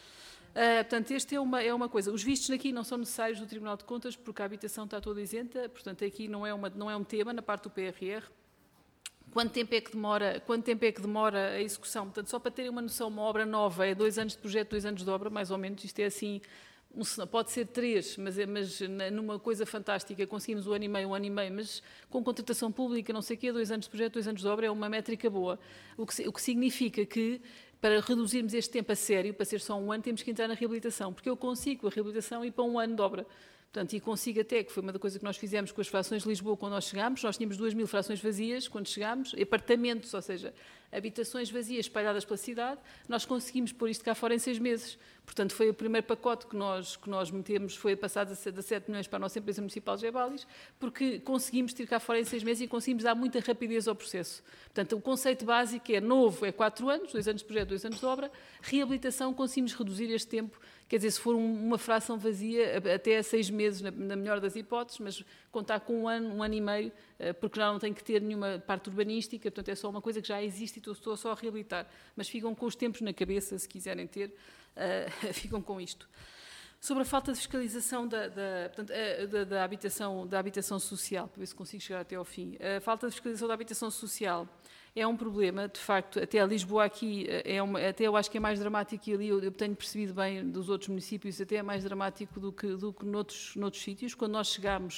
Uh, portanto, este é uma, é uma coisa. Os vistos aqui não são necessários do Tribunal de Contas porque a habitação está toda isenta, portanto, aqui não é, uma, não é um tema na parte do P R R. Quanto tempo é que demora, quanto tempo é que demora a execução? Portanto, só para terem uma noção, uma obra nova é dois anos de projeto, dois anos de obra, mais ou menos. Isto é assim, pode ser três, mas, é, mas numa coisa fantástica, conseguimos um ano e meio, um ano e meio, mas com contratação pública, não sei o quê, dois anos de projeto, dois anos de obra, é uma métrica boa. O que, o que significa que para reduzirmos este tempo a sério, para ser só um ano, temos que entrar na reabilitação, porque eu consigo a reabilitação ir para um ano de obra. Portanto, e consigo até, que foi uma da coisa que nós fizemos com as frações de Lisboa quando nós chegámos, nós tínhamos duas mil frações vazias quando chegámos, apartamentos, ou seja, habitações vazias espalhadas pela cidade, nós conseguimos pôr isto cá fora em seis meses. Portanto, foi o primeiro pacote que nós, que nós metemos, foi passado de sete milhões para a nossa empresa municipal de Gebalis, porque conseguimos tirar cá fora em seis meses e conseguimos dar muita rapidez ao processo. Portanto, o conceito básico é novo, é quatro anos, dois anos de projeto, dois anos de obra, reabilitação, conseguimos reduzir este tempo, quer dizer, se for uma fração vazia, até a seis meses, na, na melhor das hipóteses, mas contar com um ano, um ano e meio, porque já não tem que ter nenhuma parte urbanística, portanto é só uma coisa que já existe e estou só a reabilitar. Mas ficam com os tempos na cabeça, se quiserem ter, uh, ficam com isto. Sobre a falta de fiscalização da, da, portanto, da, da, habitação, da habitação social, para ver se consigo chegar até ao fim. A falta de fiscalização da habitação social é um problema, de facto, até a Lisboa aqui, é uma, até eu acho que é mais dramático que ali, eu, eu tenho percebido bem dos outros municípios, até é mais dramático do que, do que noutros, noutros sítios. Quando nós chegámos,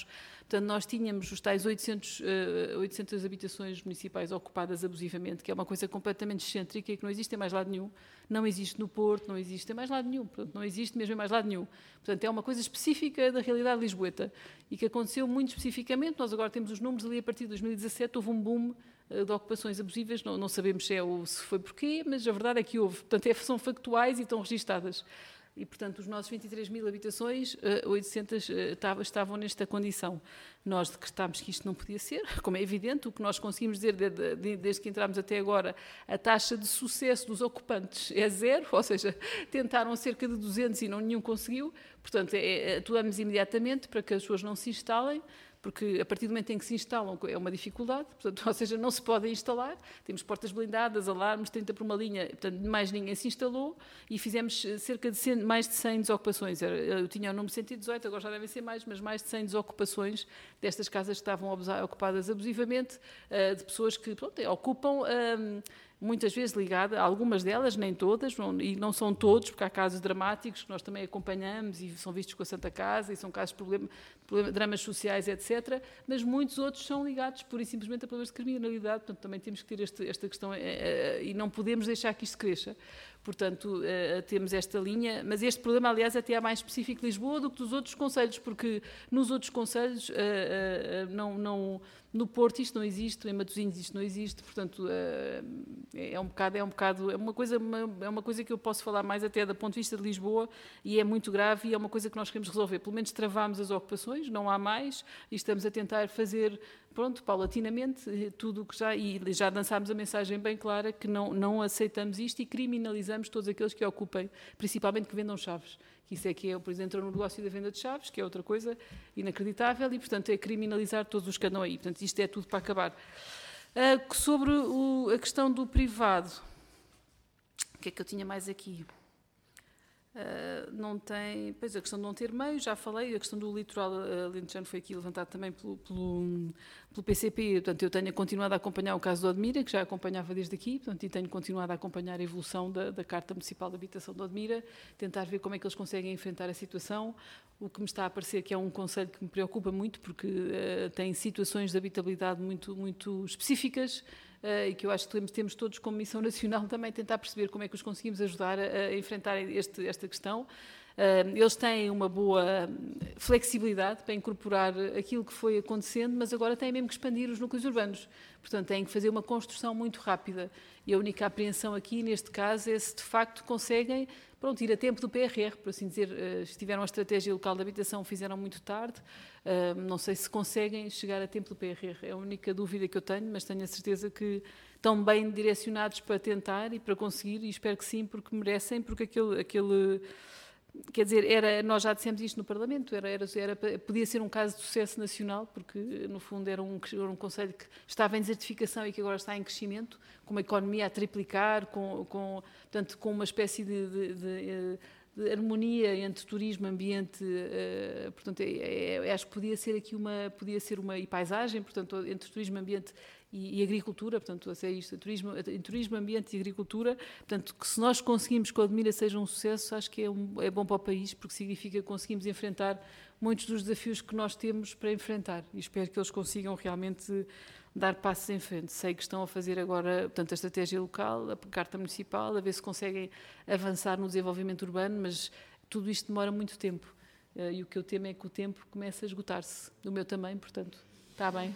Portanto, nós tínhamos os tais oitocentos, uh, oitocentas habitações municipais ocupadas abusivamente, que é uma coisa completamente excêntrica e que não existe em mais lado nenhum. Não existe no Porto, não existe em mais lado nenhum. Portanto, não existe mesmo em mais lado nenhum. Portanto, é uma coisa específica da realidade lisboeta e que aconteceu muito especificamente. Nós agora temos os números ali a partir de dois mil e dezassete, houve um boom de ocupações abusivas, não, não sabemos se, é o, se foi porquê, mas a verdade é que houve. Portanto, é, são factuais e estão registadas. E, portanto, os nossos vinte e três mil habitações, oitocentas estavam nesta condição. Nós decretámos que isto não podia ser, como é evidente, o que nós conseguimos dizer desde, desde que entramos até agora, a taxa de sucesso dos ocupantes é zero, ou seja, tentaram cerca de duzentos e não nenhum conseguiu, portanto, é, atuamos imediatamente para que as pessoas não se instalem, porque a partir do momento em que se instalam é uma dificuldade, portanto, ou seja, não se podem instalar, temos portas blindadas, alarmes, trinta por uma linha, portanto, mais ninguém se instalou e fizemos cerca de cem, mais de cem desocupações. Eu tinha o número cento e dezoito, agora já devem ser mais, mas mais de cem desocupações destas casas que estavam ocupadas abusivamente, de pessoas que, pronto, ocupam... muitas vezes ligada, algumas delas, nem todas, não, e não são todos, porque há casos dramáticos que nós também acompanhamos e são vistos com a Santa Casa, e são casos de problema, problema, dramas sociais, etcétera, mas muitos outros são ligados pura e simplesmente a problemas de criminalidade, portanto também temos que ter este, esta questão, é, é, e não podemos deixar que isto cresça. Portanto, uh, temos esta linha, mas este problema, aliás, até é mais específico de Lisboa do que dos outros concelhos, porque nos outros concelhos, uh, uh, não, não, no Porto isto não existe, em Matosinhos isto não existe, portanto, uh, é um bocado, é um bocado, é uma coisa, uma, é uma coisa que eu posso falar mais até do ponto de vista de Lisboa, e é muito grave e é uma coisa que nós queremos resolver. Pelo menos travámos as ocupações, não há mais, e estamos a tentar fazer... Pronto, paulatinamente, tudo o que já... E já lançámos a mensagem bem clara que não, não aceitamos isto e criminalizamos todos aqueles que ocupem, principalmente que vendam chaves. Que isso é que é, por exemplo, entrou no negócio da venda de chaves, que é outra coisa inacreditável, e, portanto, é criminalizar todos os que andam aí. Portanto, isto é tudo para acabar. Uh, sobre o, a questão do privado, o que é que eu tinha mais aqui? Uh, não tem, pois a questão de não ter meio, já falei, a questão do litoral uh, alentejano foi aqui levantado também pelo, pelo, pelo P C P, portanto eu tenho continuado a acompanhar o caso de Odmira, que já acompanhava desde aqui, portanto, e tenho continuado a acompanhar a evolução da, da Carta Municipal de Habitação de Odmira, tentar ver como é que eles conseguem enfrentar a situação. O que me está a parecer que é um concelho que me preocupa muito, porque uh, tem situações de habitabilidade muito, muito específicas, Uh, e que eu acho que temos, temos todos como missão nacional também tentar perceber como é que os conseguimos ajudar a, a enfrentar este, esta questão. Uh, eles têm uma boa flexibilidade para incorporar aquilo que foi acontecendo, mas agora têm mesmo que expandir os núcleos urbanos. Portanto, têm que fazer uma construção muito rápida. E a única apreensão aqui, neste caso, é se de facto conseguem, pronto, ir a tempo do P R R, por assim dizer. Uh, se tiveram a estratégia local de habitação, fizeram muito tarde. Uh, não sei se conseguem chegar a tempo do P R R. É a única dúvida que eu tenho, mas tenho a certeza que estão bem direcionados para tentar e para conseguir, e espero que sim, porque merecem, porque aquele... aquele Quer dizer, era, nós já dissemos isto no Parlamento, era, era, era, podia ser um caso de sucesso nacional, porque no fundo era um, era um concelho que estava em desertificação e que agora está em crescimento, com uma economia a triplicar, com, com, portanto, com uma espécie de, de, de, de harmonia entre turismo, ambiente, uh, portanto, é, é, acho que podia ser aqui uma, podia ser uma e paisagem, portanto, entre turismo, ambiente e, e agricultura, portanto, é isto, turismo, turismo, ambiente e agricultura, portanto, que se nós conseguimos que a Odmira seja um sucesso, acho que é, um, é bom para o país, porque significa que conseguimos enfrentar muitos dos desafios que nós temos para enfrentar, e espero que eles consigam realmente dar passos em frente. Sei que estão a fazer agora, portanto, a estratégia local, a Carta Municipal, a ver se conseguem avançar no desenvolvimento urbano, mas tudo isto demora muito tempo, e o que eu temo é que o tempo comece a esgotar-se, do meu também, portanto, está bem.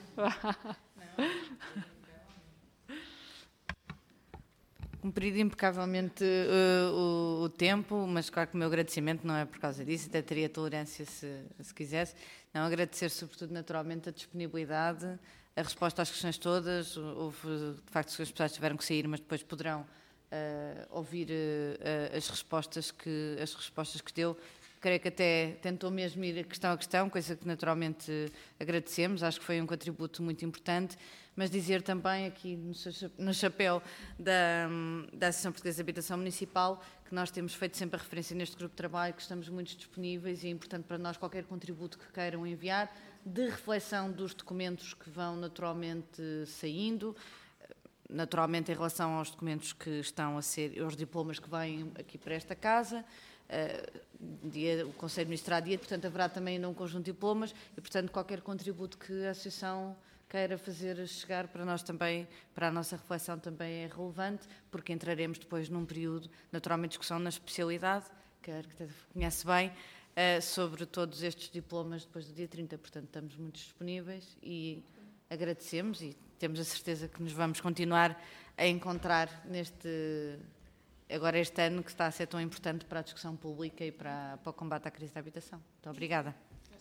Cumprido impecavelmente uh, o, o tempo, mas claro que o meu agradecimento não é por causa disso, até teria tolerância se, se quisesse. Não, agradecer sobretudo naturalmente a disponibilidade, a resposta às questões todas. Houve, de facto, as pessoas tiveram que sair, mas depois poderão uh, ouvir uh, as, respostas que, as respostas que deu. Creio que até tentou mesmo ir questão a questão, coisa que naturalmente agradecemos, acho que foi um contributo muito importante, mas dizer também aqui no chapéu da, da Associação Portuguesa de Habitação Municipal que nós temos feito sempre a referência neste grupo de trabalho, que estamos muito disponíveis e é importante para nós qualquer contributo que queiram enviar, de reflexão dos documentos que vão naturalmente saindo. naturalmente, em relação aos documentos que estão a ser, aos diplomas que vêm aqui para esta casa, uh, dia, o Conselho Ministrará dia, portanto, haverá também ainda um conjunto de diplomas e, portanto, qualquer contributo que a Associação queira fazer chegar para nós também, para a nossa reflexão também é relevante, porque entraremos depois num período, naturalmente, de discussão na especialidade, que a arquiteta conhece bem, uh, sobre todos estes diplomas depois do dia trinta, portanto, estamos muito disponíveis e agradecemos e temos a certeza que nos vamos continuar a encontrar neste, agora este ano que está a ser tão importante para a discussão pública e para, para o combate à crise da habitação. Muito obrigada.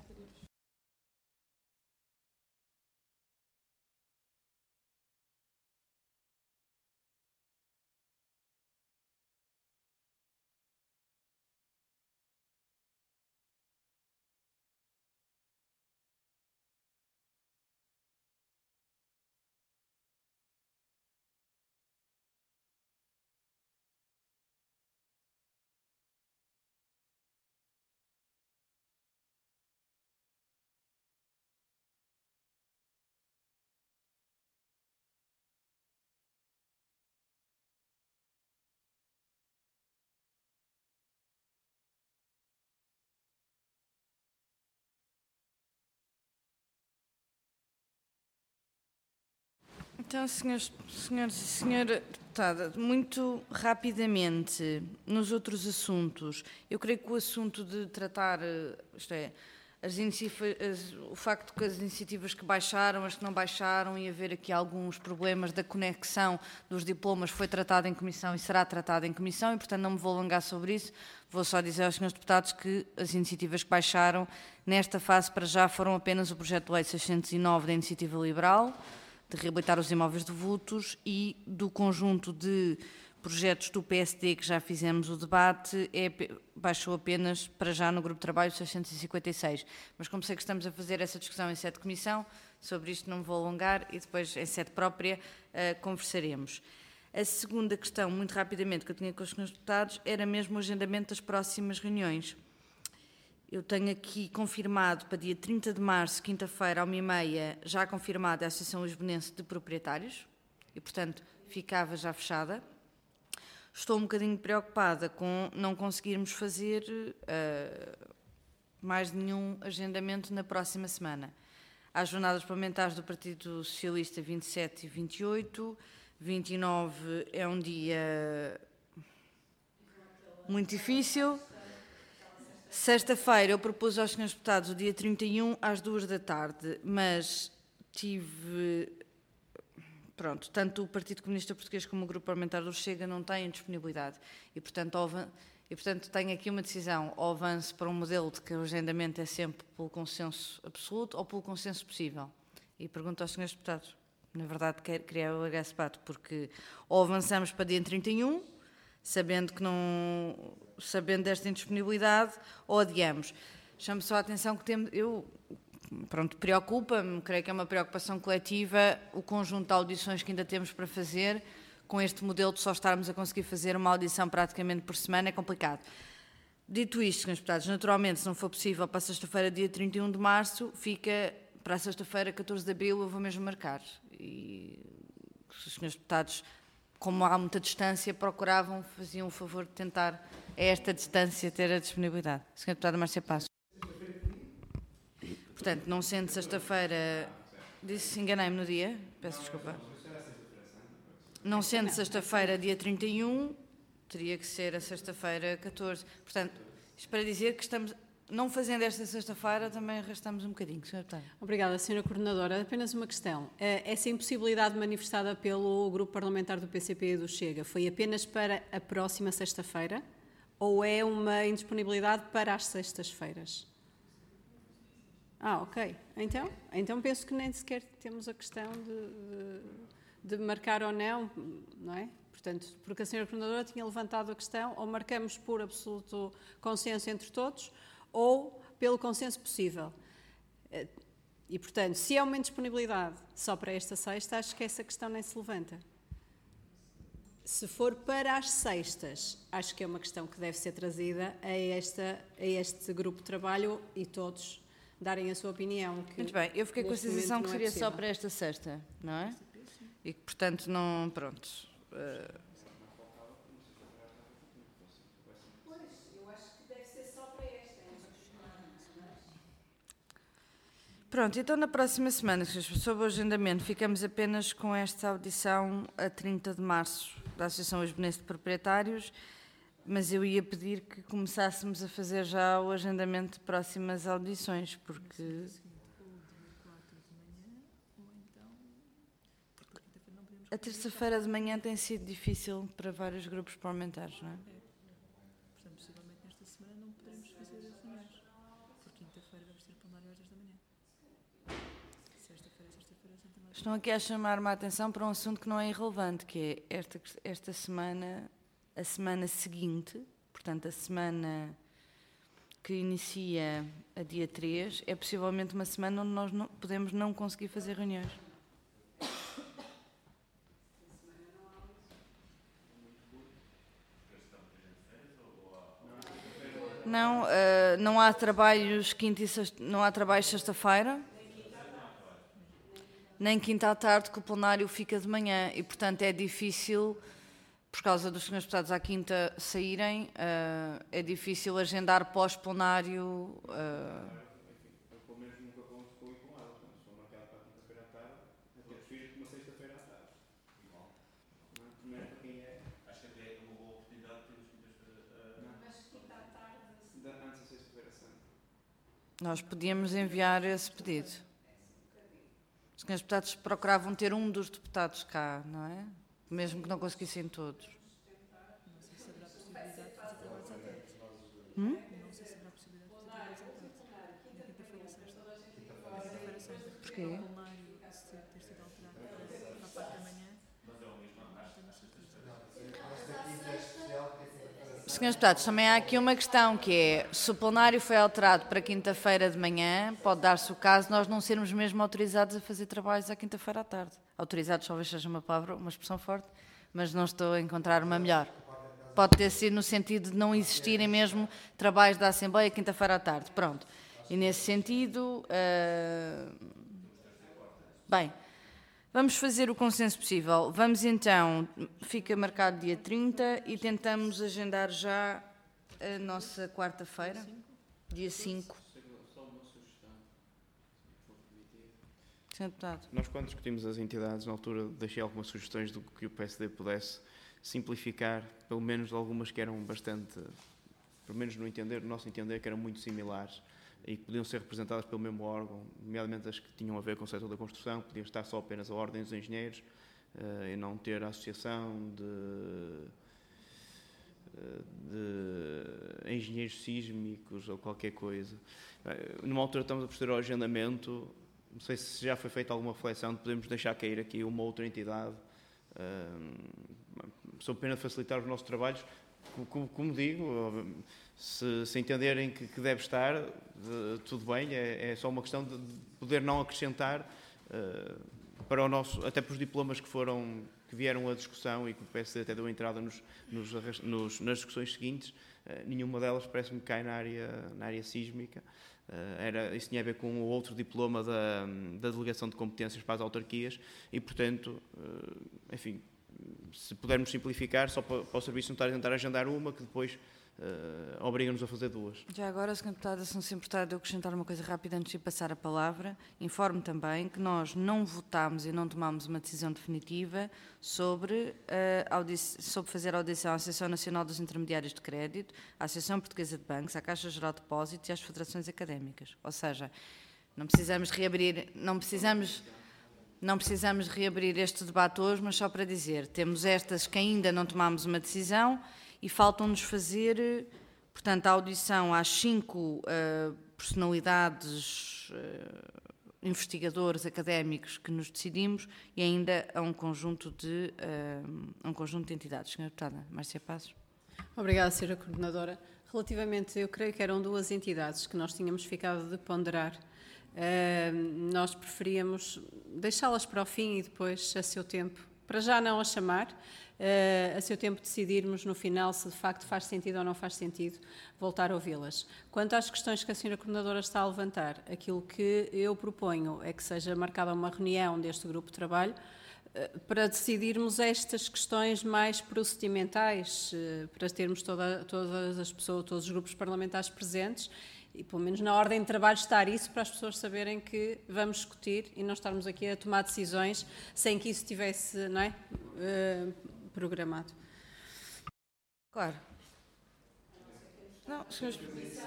Então, senhores, senhores e senhora deputada, muito rapidamente, nos outros assuntos, eu creio que o assunto de tratar, isto é, as as, o facto que as iniciativas que baixaram, as que não baixaram, e haver aqui alguns problemas da conexão dos diplomas, foi tratado em comissão e será tratado em comissão, e, portanto, não me vou alongar sobre isso. Vou só dizer aos senhores deputados que as iniciativas que baixaram, nesta fase, para já, foram apenas o projeto de lei seiscentos e nove da Iniciativa Liberal, de reabilitar os imóveis devolutos, e do conjunto de projetos do P S D que já fizemos o debate, é, baixou apenas para já no grupo de trabalho seiscentos e cinquenta e seis. Mas como sei que estamos a fazer essa discussão em sede de comissão, sobre isto não me vou alongar e depois em sede própria uh, conversaremos. A segunda questão, muito rapidamente, que eu tinha com os senhores deputados, era mesmo o agendamento das próximas reuniões. Eu tenho aqui confirmado para dia trinta de março, quinta-feira, à uma e meia, já confirmada a Associação Lisbonense de Proprietários, e, portanto, ficava já fechada. Estou um bocadinho preocupada com não conseguirmos fazer uh, mais nenhum agendamento na próxima semana. Há jornadas parlamentares do Partido Socialista vinte e sete e vinte e oito, vinte e nove é um dia muito difícil. Sexta-feira eu propus aos senhores deputados o dia trinta e um às duas da tarde, mas tive... Pronto, tanto o Partido Comunista Português como o Grupo Parlamentar do Chega não têm disponibilidade e, portanto, e, portanto tenho aqui uma decisão, ou avanço para um modelo de que o agendamento é sempre pelo consenso absoluto ou pelo consenso possível. E pergunto aos senhores deputados, na verdade queria alargar esse debate, porque ou avançamos para dia trinta e um, sabendo que não, sabendo desta indisponibilidade, ou adiamos. Chamo só a atenção que temos, eu, pronto, preocupa-me, creio que é uma preocupação coletiva, o conjunto de audições que ainda temos para fazer, com este modelo de só estarmos a conseguir fazer uma audição praticamente por semana, é complicado. Dito isto, senhores deputados, naturalmente, se não for possível para sexta-feira, dia trinta e um de março, fica para a sexta-feira, catorze de abril, eu vou mesmo marcar. E os senhores deputados, como há muita distância, procuravam, faziam o favor de tentar, a esta distância, ter a disponibilidade. Senhora Deputada Márcia Passos. Portanto, não sendo sexta-feira, disse, enganei-me no dia, peço desculpa. Não sendo sexta-feira, dia trinta e um, teria que ser a sexta-feira, catorze. Portanto, isto para dizer que estamos, não fazendo esta sexta-feira, também arrastamos um bocadinho, senhora Deputada. Obrigada, senhora Coordenadora. Apenas uma questão. Essa impossibilidade manifestada pelo Grupo Parlamentar do P C P e do Chega foi apenas para a próxima sexta-feira ou é uma indisponibilidade para as sextas-feiras? Ah, ok. Então, então penso que nem sequer temos a questão de, de, de marcar ou não, não é? Portanto, porque a senhora Coordenadora tinha levantado a questão, ou marcamos por absoluto consenso entre todos, ou pelo consenso possível. E, portanto, se é uma indisponibilidade só para esta sexta, acho que essa questão nem se levanta. Se for para as sextas, acho que é uma questão que deve ser trazida a, esta, a este grupo de trabalho e todos darem a sua opinião. Que muito bem, eu fiquei com a sensação que seria só para esta sexta, não é? e que, portanto, não, pronto... Uh, Pronto, então na próxima semana, sobre o agendamento, ficamos apenas com esta audição a trinta de março da Associação Lisbonense de Proprietários, mas eu ia pedir que começássemos a fazer já o agendamento de próximas audições, porque... A terça-feira de manhã tem sido difícil para vários grupos parlamentares, não é? Portanto, possivelmente nesta semana não poderemos fazer as reuniões, porque quinta-feira vamos ter plenário às dez da manhã. Sexta-feira, sexta-feira, Santa Maria. Estão aqui a chamar-me a atenção para um assunto que não é irrelevante, que é esta, esta semana, a semana seguinte, portanto a semana que inicia a dia três, é possivelmente uma semana onde nós não, podemos não conseguir fazer reuniões. Não, uh, não há trabalhos quinta e sexta, não há trabalhos sexta-feira, nem quinta à tarde, que o plenário fica de manhã e, portanto, é difícil, por causa dos senhores deputados à quinta saírem, uh, é difícil agendar pós-plenário. Uh, Pelo menos nunca consigo com ela, portanto, se for marcado para a quinta-feira à tarde, eu prefiro uma sexta-feira à tarde. Igual. Primeiro para quem é. Acho que até é uma boa oportunidade de termos quinta-feira. Mas quinta à tarde. Antes da sexta-feira santa. Nós podíamos enviar esse pedido. Os senhores deputados procuravam ter um dos deputados cá, não é? Mesmo que não conseguissem todos. Não sei se haverá possibilidade de fazer trabalhos à tarde. Hum? Não sei se haverá possibilidade de fazer trabalhos à tarde. Na quinta-feira sexta. Na quinta-feira sexta. Porquê? O plenário ter sido alterado para a parte da manhã. Senhores deputados, também há aqui uma questão, que é, se o plenário foi alterado para quinta-feira de manhã, pode dar-se o caso nós não sermos mesmo autorizados a fazer trabalhos à quinta-feira à tarde. Autorizados talvez seja uma palavra, uma expressão forte, mas não estou a encontrar uma melhor. Pode ter sido no sentido de não existirem mesmo trabalhos da Assembleia quinta-feira à tarde. Pronto. E nesse sentido... Uh... Bem... Vamos fazer o consenso possível. Vamos então, fica marcado dia trinta e tentamos agendar já a nossa quarta-feira, dia cinco. Só uma sugestão, se for permitido. senhor Deputado. Nós, quando discutimos as entidades, na altura deixei algumas sugestões do que o P S D pudesse simplificar, pelo menos algumas que eram bastante, pelo menos no entender, no nosso entender, que eram muito similares e que podiam ser representadas pelo mesmo órgão, nomeadamente as que tinham a ver com o setor da construção, podiam estar só apenas a Ordem dos Engenheiros uh, e não ter a Associação de, de Engenheiros Sísmicos ou qualquer coisa. Uh, numa altura estamos a posterior ao agendamento, não sei se já foi feita alguma reflexão de podermos deixar cair aqui uma outra entidade, uh, sob pena de facilitar os nossos trabalhos. Como, como digo, se, se entenderem que, que deve estar, de, tudo bem, é, é só uma questão de poder não acrescentar uh, para o nosso, até para os diplomas que foram, que vieram à discussão e que o P S D até deu entrada nos, nos, nos, nas discussões seguintes, uh, nenhuma delas parece-me que cai na área, na área sísmica. Uh, era, isso tinha a ver com o outro diploma da, da delegação de competências para as autarquias e, portanto, uh, enfim, se pudermos simplificar, só para, para o Serviço Notário tentar agendar uma, que depois uh, obriga-nos a fazer duas. Já agora, senhor Deputado, se não se importar de eu acrescentar uma coisa rápida antes de passar a palavra, informo também que nós não votámos e não tomámos uma decisão definitiva sobre, uh, sobre fazer audição à Associação Nacional dos Intermediários de Crédito, à Associação Portuguesa de Bancos, à Caixa Geral de Depósitos e às Federações Académicas. Ou seja, não precisamos reabrir, não precisamos... Não precisamos reabrir este debate hoje, mas só para dizer, temos estas que ainda não tomámos uma decisão e faltam-nos fazer, portanto, a audição às cinco uh, personalidades, uh, investigadores académicos que nos decidimos e ainda a um conjunto de, uh, a um conjunto de entidades. Senhora Deputada, Márcia Passos. Obrigada, senhora Coordenadora. Relativamente, eu creio que eram duas entidades que nós tínhamos ficado de ponderar. Uh, nós preferíamos deixá-las para o fim e depois, a seu tempo, para já não a chamar, uh, a seu tempo decidirmos no final se de facto faz sentido ou não faz sentido voltar a ouvi-las. Quanto às questões que a senhora Coordenadora está a levantar, aquilo que eu proponho é que seja marcada uma reunião deste grupo de trabalho para decidirmos estas questões mais procedimentais, para termos toda, todas as pessoas, todos os grupos parlamentares presentes e, pelo menos na ordem de trabalho, estar isso para as pessoas saberem que vamos discutir e não estarmos aqui a tomar decisões sem que isso estivesse, não é, uh, programado. Claro. Não, senhores...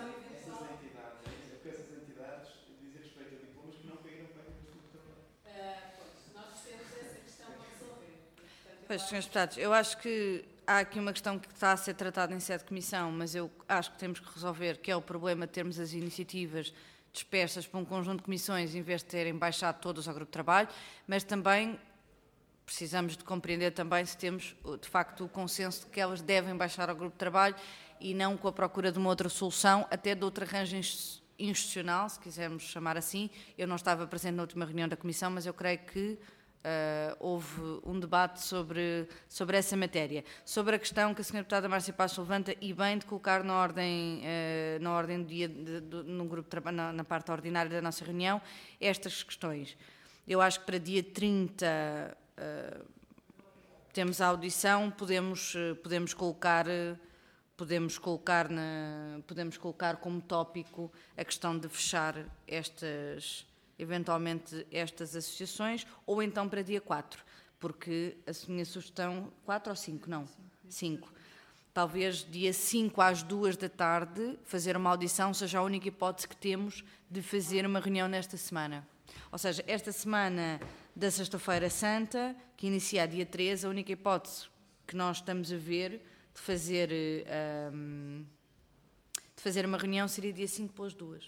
Pois, senhores deputados, eu acho que há aqui uma questão que está a ser tratada em sede de comissão, mas eu acho que temos que resolver, que é o problema de termos as iniciativas dispersas para um conjunto de comissões em vez de terem baixado todas ao grupo de trabalho, mas também precisamos de compreender também se temos, de facto, o consenso de que elas devem baixar ao grupo de trabalho e não com a procura de uma outra solução, até de outro arranjo institucional, se quisermos chamar assim. Eu não estava presente na última reunião da comissão, mas eu creio que Uh, houve um debate sobre, sobre essa matéria. Sobre a questão que a senhora deputada Márcia Passos levanta, e bem de colocar na ordem, uh, na ordem do dia, de, de, no grupo de trabalho, na, na parte ordinária da nossa reunião, estas questões. Eu acho que para dia trinta uh, temos a audição, podemos, uh, podemos colocar... Uh, Podemos colocar, na, podemos colocar como tópico a questão de fechar estas, eventualmente, estas associações, ou então para dia quatro, porque a minha sugestão, quatro ou cinco, não? cinco. Talvez dia cinco às duas da tarde, fazer uma audição seja a única hipótese que temos de fazer uma reunião nesta semana. Ou seja, esta semana da Sexta-feira Santa, que inicia a dia treze, a única hipótese que nós estamos a ver de fazer, um, de fazer uma reunião seria dia cinco para as duas.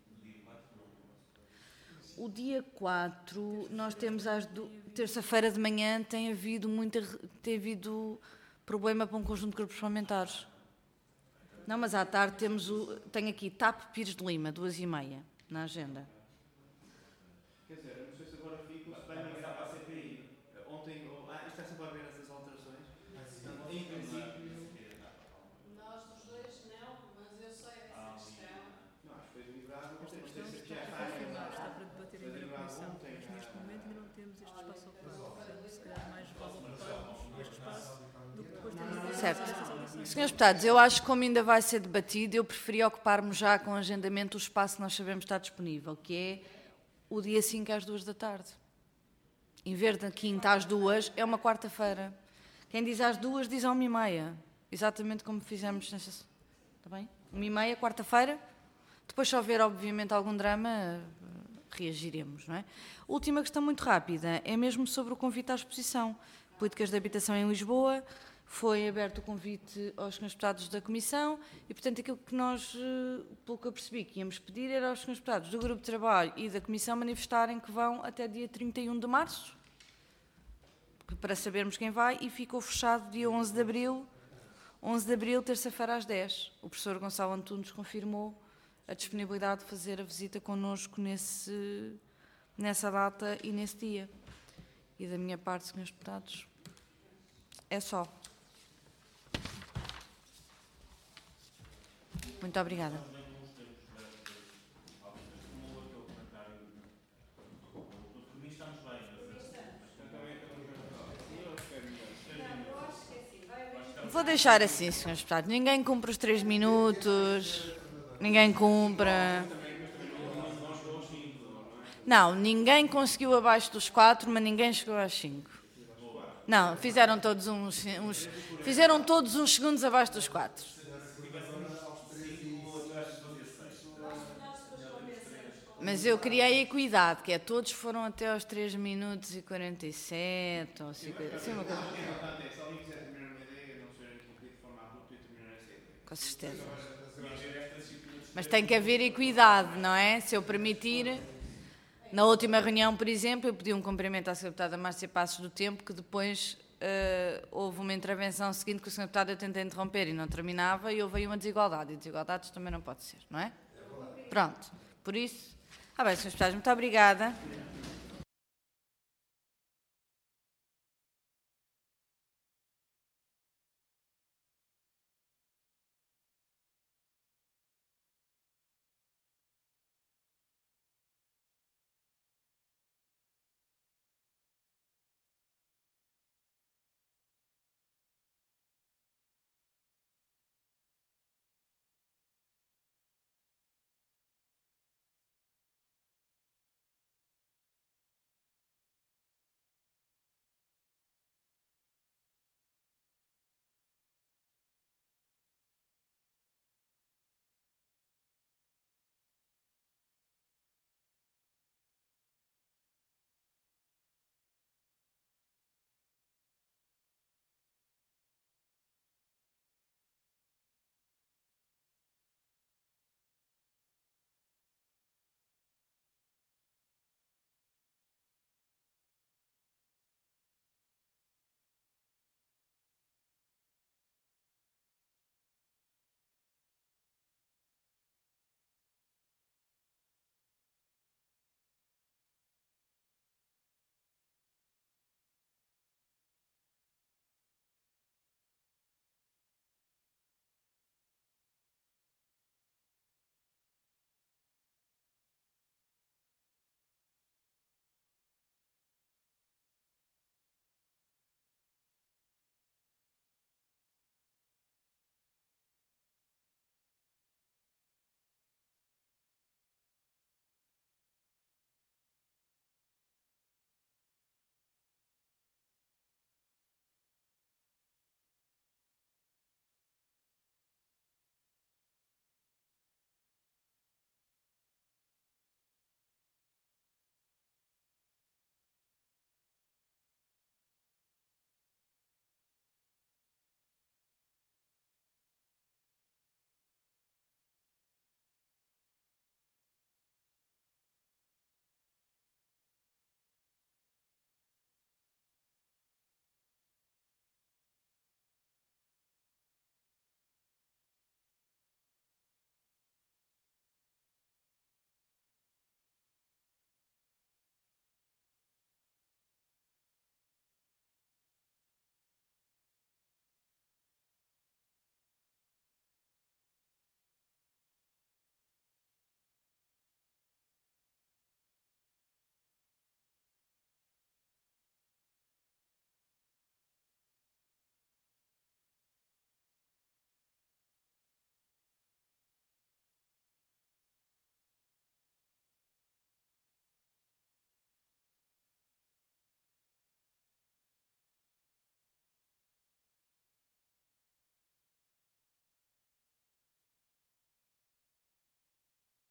O dia quatro, nós temos às do... terça-feira de manhã, tem havido, muita, tem havido problema para um conjunto de grupos parlamentares. Não, mas à tarde temos o... Tenho aqui T A P Pires de Lima, duas e meia, na agenda. Quer dizer, não sei se agora fico, se vai migrar para a C P I. Ontem, ah, isto é sempre a ver essas alterações. Em princípio... Nós dos dois não, mas eu sei dessa questão. Não, acho que foi migrado, não sei se já Está para debater ainda na comissão, mas neste momento ainda não temos este espaço ocupado. Portanto, se calhar mais vale ocupar este espaço do que depois termos... Certo. Senhores deputados, eu acho que como ainda vai ser debatido, eu preferia ocupar-me já com o agendamento o espaço que nós sabemos está disponível, que é o dia cinco às duas da tarde. Em vez da quinta às duas, é uma quarta-feira. Quem diz às duas, diz à uma e meia. Exatamente como fizemos nesta... Está bem? Uma e meia, quarta-feira. Depois, se houver, obviamente, algum drama, reagiremos, não é? Última questão muito rápida, é mesmo sobre o convite à exposição. Políticas de Habitação em Lisboa. Foi aberto o convite aos senhores deputados da Comissão e, portanto, aquilo que nós, pelo que eu percebi, que íamos pedir era aos senhores deputados do Grupo de Trabalho e da Comissão manifestarem que vão até dia trinta e um de março, para sabermos quem vai, e ficou fechado dia onze de abril, onze de abril, terça-feira às dez. O professor Gonçalo Antunes confirmou a disponibilidade de fazer a visita connosco nesse, nessa data e nesse dia. E da minha parte, senhores deputados, é só. Muito obrigada. Vou deixar assim, senhores deputados. Ninguém cumpre os três minutos. Ninguém cumpre. Não, ninguém conseguiu abaixo dos quatro, mas ninguém chegou às cinco. Não, fizeram todos uns, uns, fizeram todos uns segundos abaixo dos quatro. Mas eu criei equidade, que é todos foram até aos três minutos e quarenta e sete, ou cinquenta, assim uma coisa. Com certeza. Mas tem que haver equidade, não é? Se eu permitir... Na última reunião, por exemplo, eu pedi um cumprimento à senhora deputada Márcia Passos do tempo, que depois uh, houve uma intervenção seguinte que o senhor deputado eu tentei interromper e não terminava, e houve aí uma desigualdade, e desigualdades também não pode ser, não é? Pronto, por isso... Ah bem, senhores deputados, muito obrigada.